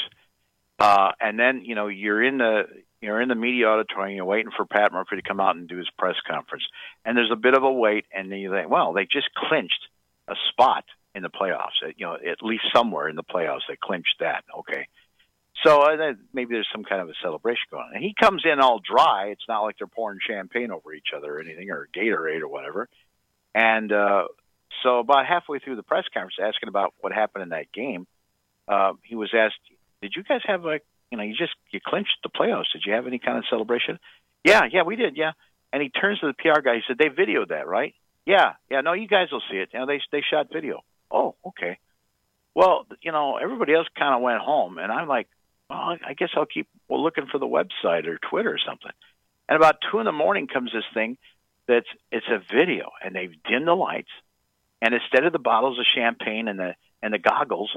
and then you're in the media auditorium, you're waiting for Pat Murphy to come out and do his press conference, and there's a bit of a wait, and then you think, well, they just clinched a spot in the playoffs. At least somewhere in the playoffs, they clinched that. Okay. So maybe there's some kind of a celebration going on. And he comes in all dry. It's not like they're pouring champagne over each other or anything, or Gatorade or whatever. And so about halfway through the press conference, asking about what happened in that game, he was asked, did you guys have you clinched the playoffs. Did you have any kind of celebration? Yeah, we did, yeah. And he turns to the PR guy. He said, they videoed that, right? Yeah, no, you guys will see it. They shot video. Oh, okay. Well, everybody else kind of went home, and I'm like, well, I guess I'll keep looking for the website or Twitter or something. And about 2 a.m. comes this thing it's a video, and they've dimmed the lights, and instead of the bottles of champagne and the goggles,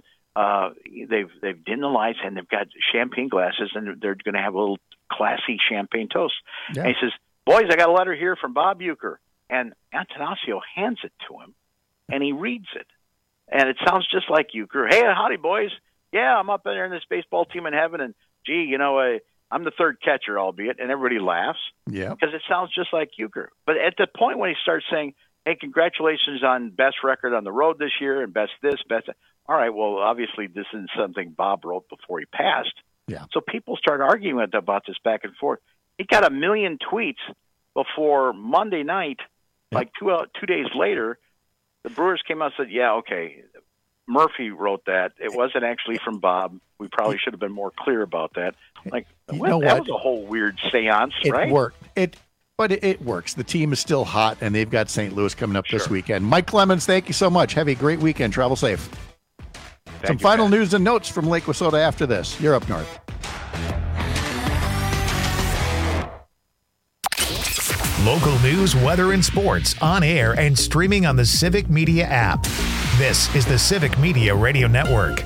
they've dimmed the lights, and they've got champagne glasses, and they're going to have a little classy champagne toast. Yeah. And he says, boys, I got a letter here from Bob Uecker. And Attanasio hands it to him, and he reads it. And it sounds just like Uecker. Hey, howdy, boys. Yeah, I'm up there in this baseball team in heaven, and, gee, I'm the third catcher, albeit, and everybody laughs. Yeah. Because it sounds just like Uecker. But at the point when he starts saying, hey, congratulations on best record on the road this year and best this, best that. All right, well, obviously this isn't something Bob wrote before he passed. Yeah. So people start arguing about this back and forth. He got 1 million tweets before Monday night. Like 2 days later, the Brewers came out and said, yeah, okay, Murphy wrote that. It wasn't actually from Bob. We probably should have been more clear about that. Like, that was a whole weird seance, right? It worked. But it works. The team is still hot, and they've got St. Louis coming up this weekend. Mike Clemens, thank you so much. Have a great weekend. Travel safe. Some final news and notes from Lake Wissota after this. You're up north. Local news, weather, and sports on air and streaming on the Civic Media app. This is the Civic Media Radio Network.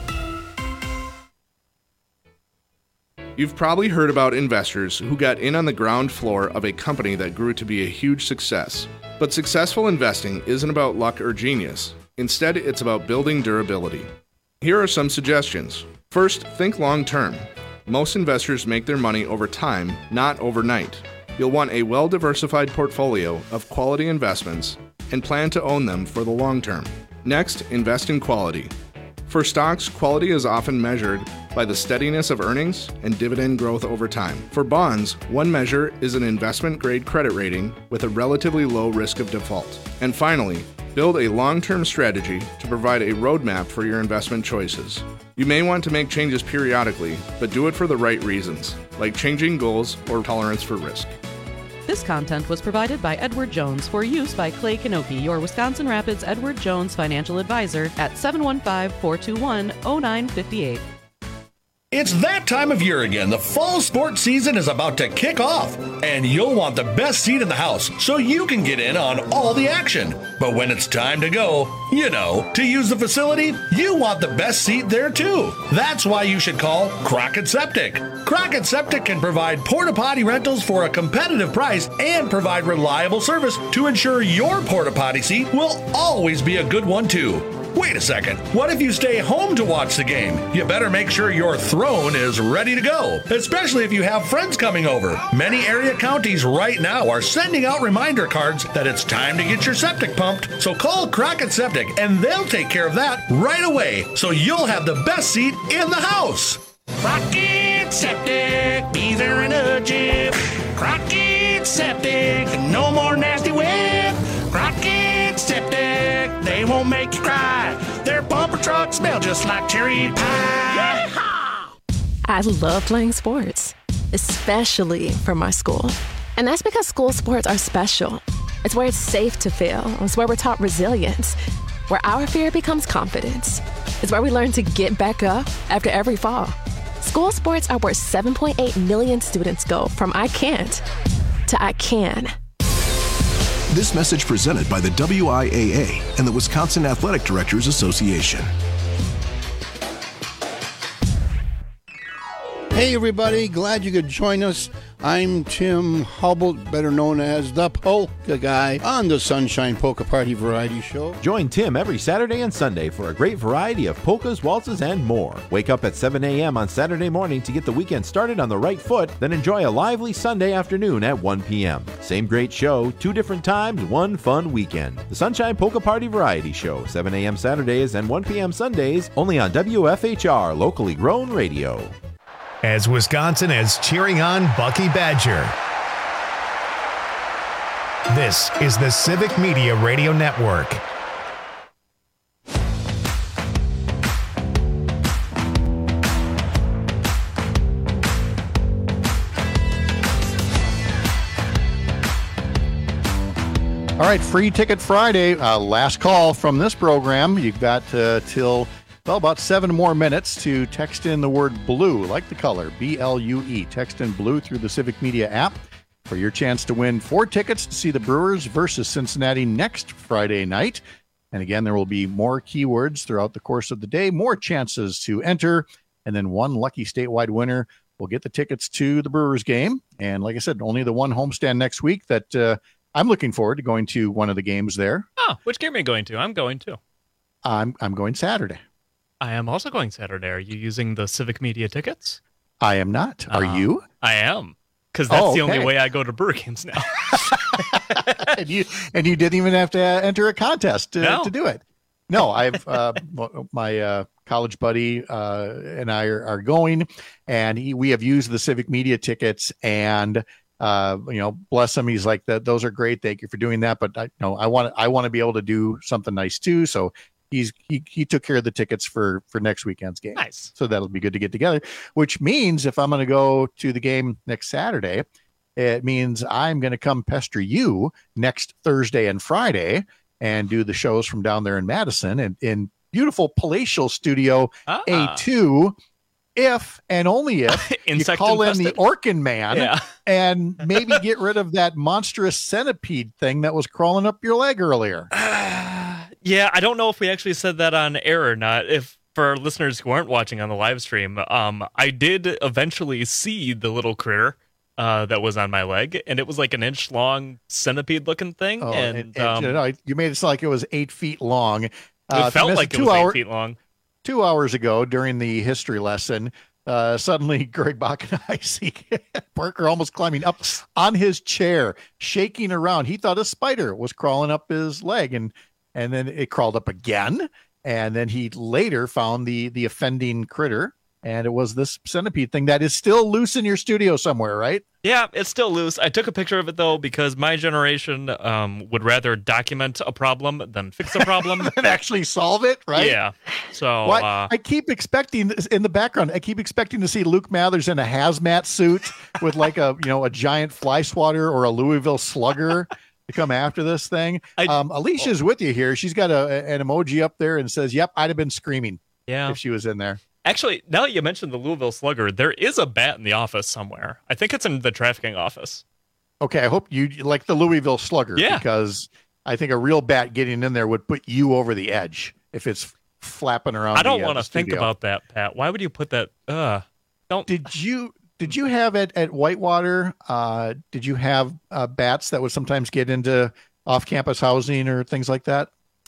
You've probably heard about investors who got in on the ground floor of a company that grew to be a huge success. But successful investing isn't about luck or genius. Instead, it's about building durability. Here are some suggestions. First, think long term. Most investors make their money over time, not overnight. You'll want a well-diversified portfolio of quality investments and plan to own them for the long term. Next, invest in quality. For stocks, quality is often measured by the steadiness of earnings and dividend growth over time. For bonds, one measure is an investment-grade credit rating with a relatively low risk of default. And finally, build a long-term strategy to provide a roadmap for your investment choices. You may want to make changes periodically, but do it for the right reasons, like changing goals or tolerance for risk. This content was provided by Edward Jones for use by Clay Kanoki, your Wisconsin Rapids Edward Jones financial advisor at 715-421-0958. It's that time of year again. The fall sports season is about to kick off, and you'll want the best seat in the house so you can get in on all the action. But when it's time to go, to use the facility, you want the best seat there too. That's why you should call Crockett Septic. Crockett Septic can provide porta-potty rentals for a competitive price and provide reliable service to ensure your porta-potty seat will always be a good one too. Wait a second. What if you stay home to watch the game? You better make sure your throne is ready to go, especially if you have friends coming over. Many area counties right now are sending out reminder cards that it's time to get your septic pumped. So call Crockett Septic and they'll take care of that right away, so you'll have the best seat in the house. Crockett Septic, be there in a jiff. Crockett Septic, no more nasty whip. Crockett Septic, they won't make you cry. Their bumper trucks smell just like cherry pie. Yeehaw! I love playing sports, especially for my school. And that's because school sports are special. It's where it's safe to fail. It's where we're taught resilience, where our fear becomes confidence. It's where we learn to get back up after every fall. School sports are where 7.8 million students go from I can't to I can. This message presented by the WIAA and the Wisconsin Athletic Directors Association. Hey everybody, glad you could join us. I'm Tim Hubble, better known as the Polka Guy, on the Sunshine Polka Party Variety Show. Join Tim every Saturday and Sunday for a great variety of polkas, waltzes, and more. Wake up at 7 a.m. on Saturday morning to get the weekend started on the right foot, then enjoy a lively Sunday afternoon at 1 p.m. Same great show, 2 different times, one fun weekend. The Sunshine Polka Party Variety Show, 7 a.m. Saturdays and 1 p.m. Sundays, only on WFHR, locally grown radio. As Wisconsin is cheering on Bucky Badger. This is the Civic Media Radio Network. All right, Free Ticket Friday, last call from this program. You've got till about 7 more minutes to text in the word blue, like the color, B-L-U-E. Text in blue through the Civic Media app for your chance to win 4 tickets to see the Brewers versus Cincinnati next Friday night. And again, there will be more keywords throughout the course of the day, more chances to enter, and then one lucky statewide winner will get the tickets to the Brewers game. And like I said, only the one homestand next week that I'm looking forward to going to one of the games there. Oh, which game are you going to? I'm going to. I'm going Saturday. I am also going Saturday. Are you using the Civic Media tickets? I am not. Are you? I am. Because that's the only way I go to Brewer games now. and you didn't even have to enter a contest to do it. No, I've my college buddy and I are going, and we have used the Civic Media tickets, and bless him, he's like, those are great. Thank you for doing that, but I want to be able to do something nice too. So he took care of the tickets for next weekend's game. Nice. So that'll be good to get together, which means if I'm going to go to the game next Saturday, it means I'm going to come pester you next Thursday and Friday and do the shows from down there in Madison and in beautiful palatial studio A2. if and only if you call in the Orkin Man and maybe get rid of that monstrous centipede thing that was crawling up your leg earlier. Yeah, I don't know if we actually said that on air or not. If for our listeners who aren't watching on the live stream, I did eventually see the little critter that was on my leg, and it was like an inch long centipede looking thing. And you made it sound like it was 8 feet long. It felt like it was 8 feet long. 2 hours ago during the history lesson, suddenly Greg Bach and I see Parker almost climbing up on his chair, shaking around. He thought a spider was crawling up his leg, and then it crawled up again. And then he later found the offending critter, and it was this centipede thing that is still loose in your studio somewhere, right? Yeah, it's still loose. I took a picture of it, though, because my generation would rather document a problem than fix a problem. And actually solve it, right? Yeah. So I keep expecting, in the background, I keep expecting to see Luke Mathers in a hazmat suit with like a giant fly swatter or a Louisville Slugger to come after this thing. Alicia's with you here. She's got an emoji up there and says, yep, I'd have been screaming if she was in there. Actually, now that you mentioned the Louisville Slugger, there is a bat in the office somewhere. I think it's in the trafficking office. Okay, I hope you like the Louisville Slugger, because I think a real bat getting in there would put you over the edge if it's flapping around. I don't want to think about that, Pat. Why would you put that? Don't. Did you have at Whitewater? Did you have bats that would sometimes get into off-campus housing or things like that?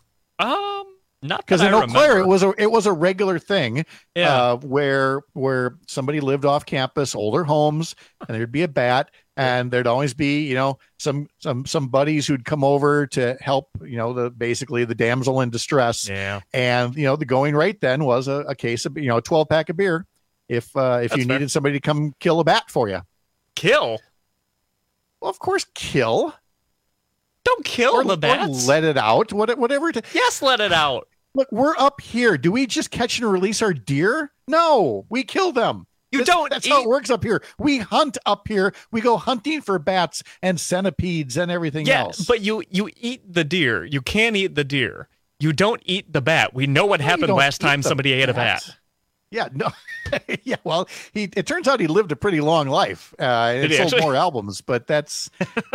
Not because in Eau Claire it was a regular thing, where somebody lived off campus, older homes, and there'd be a bat, and there'd always be some buddies who'd come over to help basically the damsel in distress. Yeah, and the going rate then was a case of a 12-pack of beer if you needed somebody to come kill a bat for you. Kill? Well, of course, kill. Don't kill the bats. Or let it out. Whatever. Yes, let it out. Look, we're up here. Do we just catch and release our deer? No, we kill them. That's how it works up here. We hunt up here. We go hunting for bats and centipedes and everything else. But you eat the deer. You can eat the deer. You don't eat the bat. We know what happened last time somebody ate a bat. Yeah, no. Yeah, well, it turns out he lived a pretty long life. And sold more albums, but that's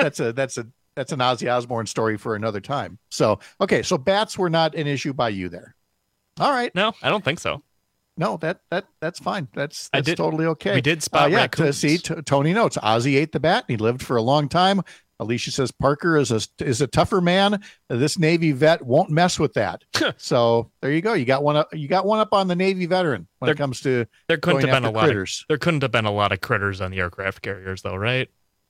an Ozzy Osbourne story for another time. So bats were not an issue by you there. All right. No, I don't think so. No, that's fine. That's totally okay. We did spot raccoons. Tony notes Ozzy ate the bat and he lived for a long time. Alicia says Parker is a tougher man. This Navy vet won't mess with that. So there you go. You got one up on the Navy veteran when it comes to there couldn't have been a lot critters. There couldn't have been a lot of critters on the aircraft carriers, though, right?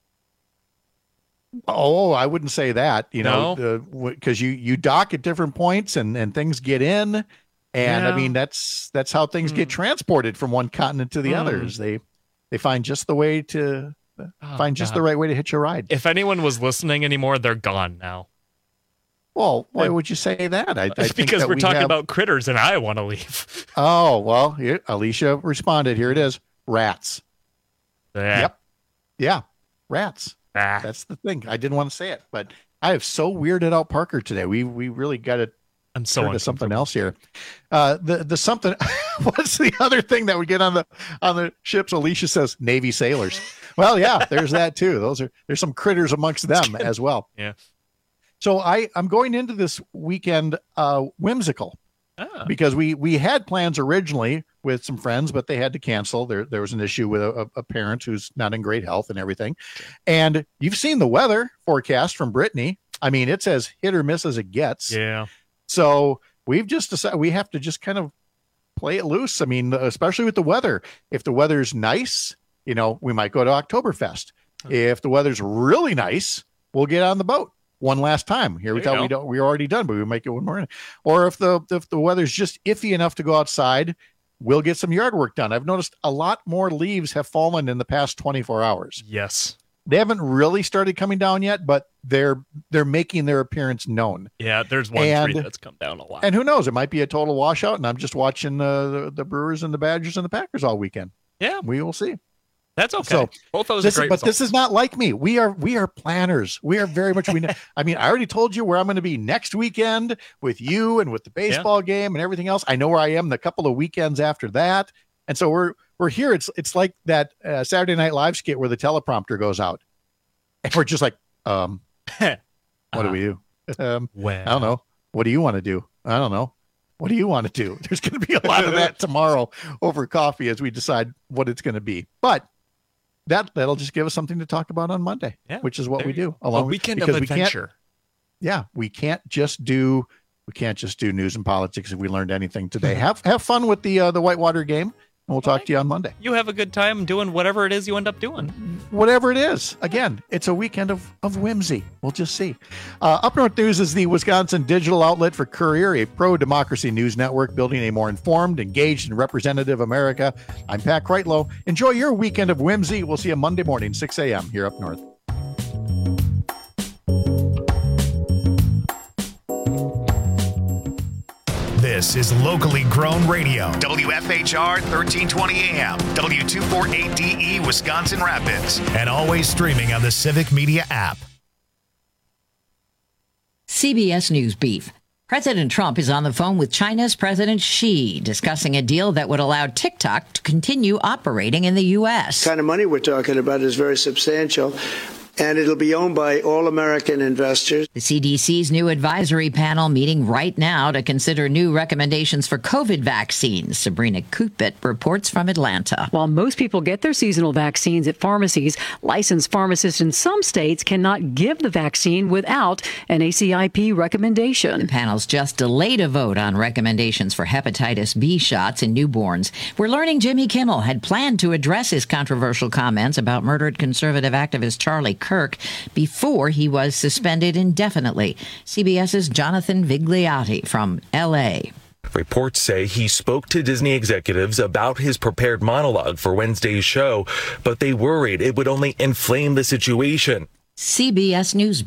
Oh, I wouldn't say that, because you dock at different points and things get in. And I mean, that's how things get transported from one continent to the others. They find just the way to the right way to hitch a ride. If anyone was listening anymore, they're gone now. Well, why would you say that? I think because that we're talking about critters and I want to leave. Oh, well, Alicia responded. Here it is. Rats. Yep. Yeah. Rats. That's the thing. I didn't want to say it, but I have so weirded out Parker today. We really got to turn to something else here. The something. What's the other thing that we get on the ships? Alicia says Navy sailors. Well, yeah, there's that too. There's some critters amongst them as well. Yeah. So I'm going into this weekend whimsical. Because we had plans originally with some friends, but they had to cancel. There was an issue with a parent who's not in great health and everything. And you've seen the weather forecast from Brittany. I mean, it's as hit or miss as it gets. Yeah. So we've just decided we have to just kind of play it loose. I mean, especially with the weather. If the weather's nice, we might go to Oktoberfest. If the weather's really nice, we'll get on the boat one last time. Here we thought we're already done, but we make it one more. Or if the weather's just iffy enough to go outside, we'll get some yard work done. I've noticed a lot more leaves have fallen in the past 24 hours. Yes. They haven't really started coming down yet, but they're making their appearance known. Yeah, there's one tree that's come down a lot. And who knows? It might be a total washout, and I'm just watching the Brewers and the Badgers and the Packers all weekend. Yeah. We will see. That's okay. So both those are great but results. this is not like me. We are planners. We are very much. I mean, I already told you where I'm going to be next weekend with you and with the baseball game and everything else. I know where I am the couple of weekends after that. And so we're here. It's like that Saturday Night Live skit where the teleprompter goes out, and we're just like, what do we do? Well, I don't know. What do you want to do? I don't know. What do you want to do? There's going to be a lot of that tomorrow over coffee as we decide what it's going to be. But that'll just give us something to talk about on Monday, which is what we do. A weekend of adventure. We can't just do news and politics if we learned anything today. Have fun with the Whitewater game. And we'll talk to you on Monday. You have a good time doing whatever it is you end up doing. Whatever it is. Again, it's a weekend of whimsy. We'll just see. Up North News is the Wisconsin digital outlet for Courier, a pro-democracy news network building a more informed, engaged, and representative America. I'm Pat Kreitlow. Enjoy your weekend of whimsy. We'll see you Monday morning, 6 a.m. here up north. This is locally grown radio. WFHR 1320 AM, W248DE Wisconsin Rapids, and always streaming on the Civic Media app. CBS News Beef. President Trump is on the phone with China's President Xi, discussing a deal that would allow TikTok to continue operating in the U.S. The kind of money we're talking about is very substantial, and it'll be owned by all American investors. The CDC's new advisory panel meeting right now to consider new recommendations for COVID vaccines. Sabrina Kupit reports from Atlanta. While most people get their seasonal vaccines at pharmacies, licensed pharmacists in some states cannot give the vaccine without an ACIP recommendation. The panel's just delayed a vote on recommendations for hepatitis B shots in newborns. We're learning Jimmy Kimmel had planned to address his controversial comments about murdered conservative activist Charlie Kirk before he was suspended indefinitely. CBS's Jonathan Vigliotti from L.A. Reports say he spoke to Disney executives about his prepared monologue for Wednesday's show, but they worried it would only inflame the situation. CBS News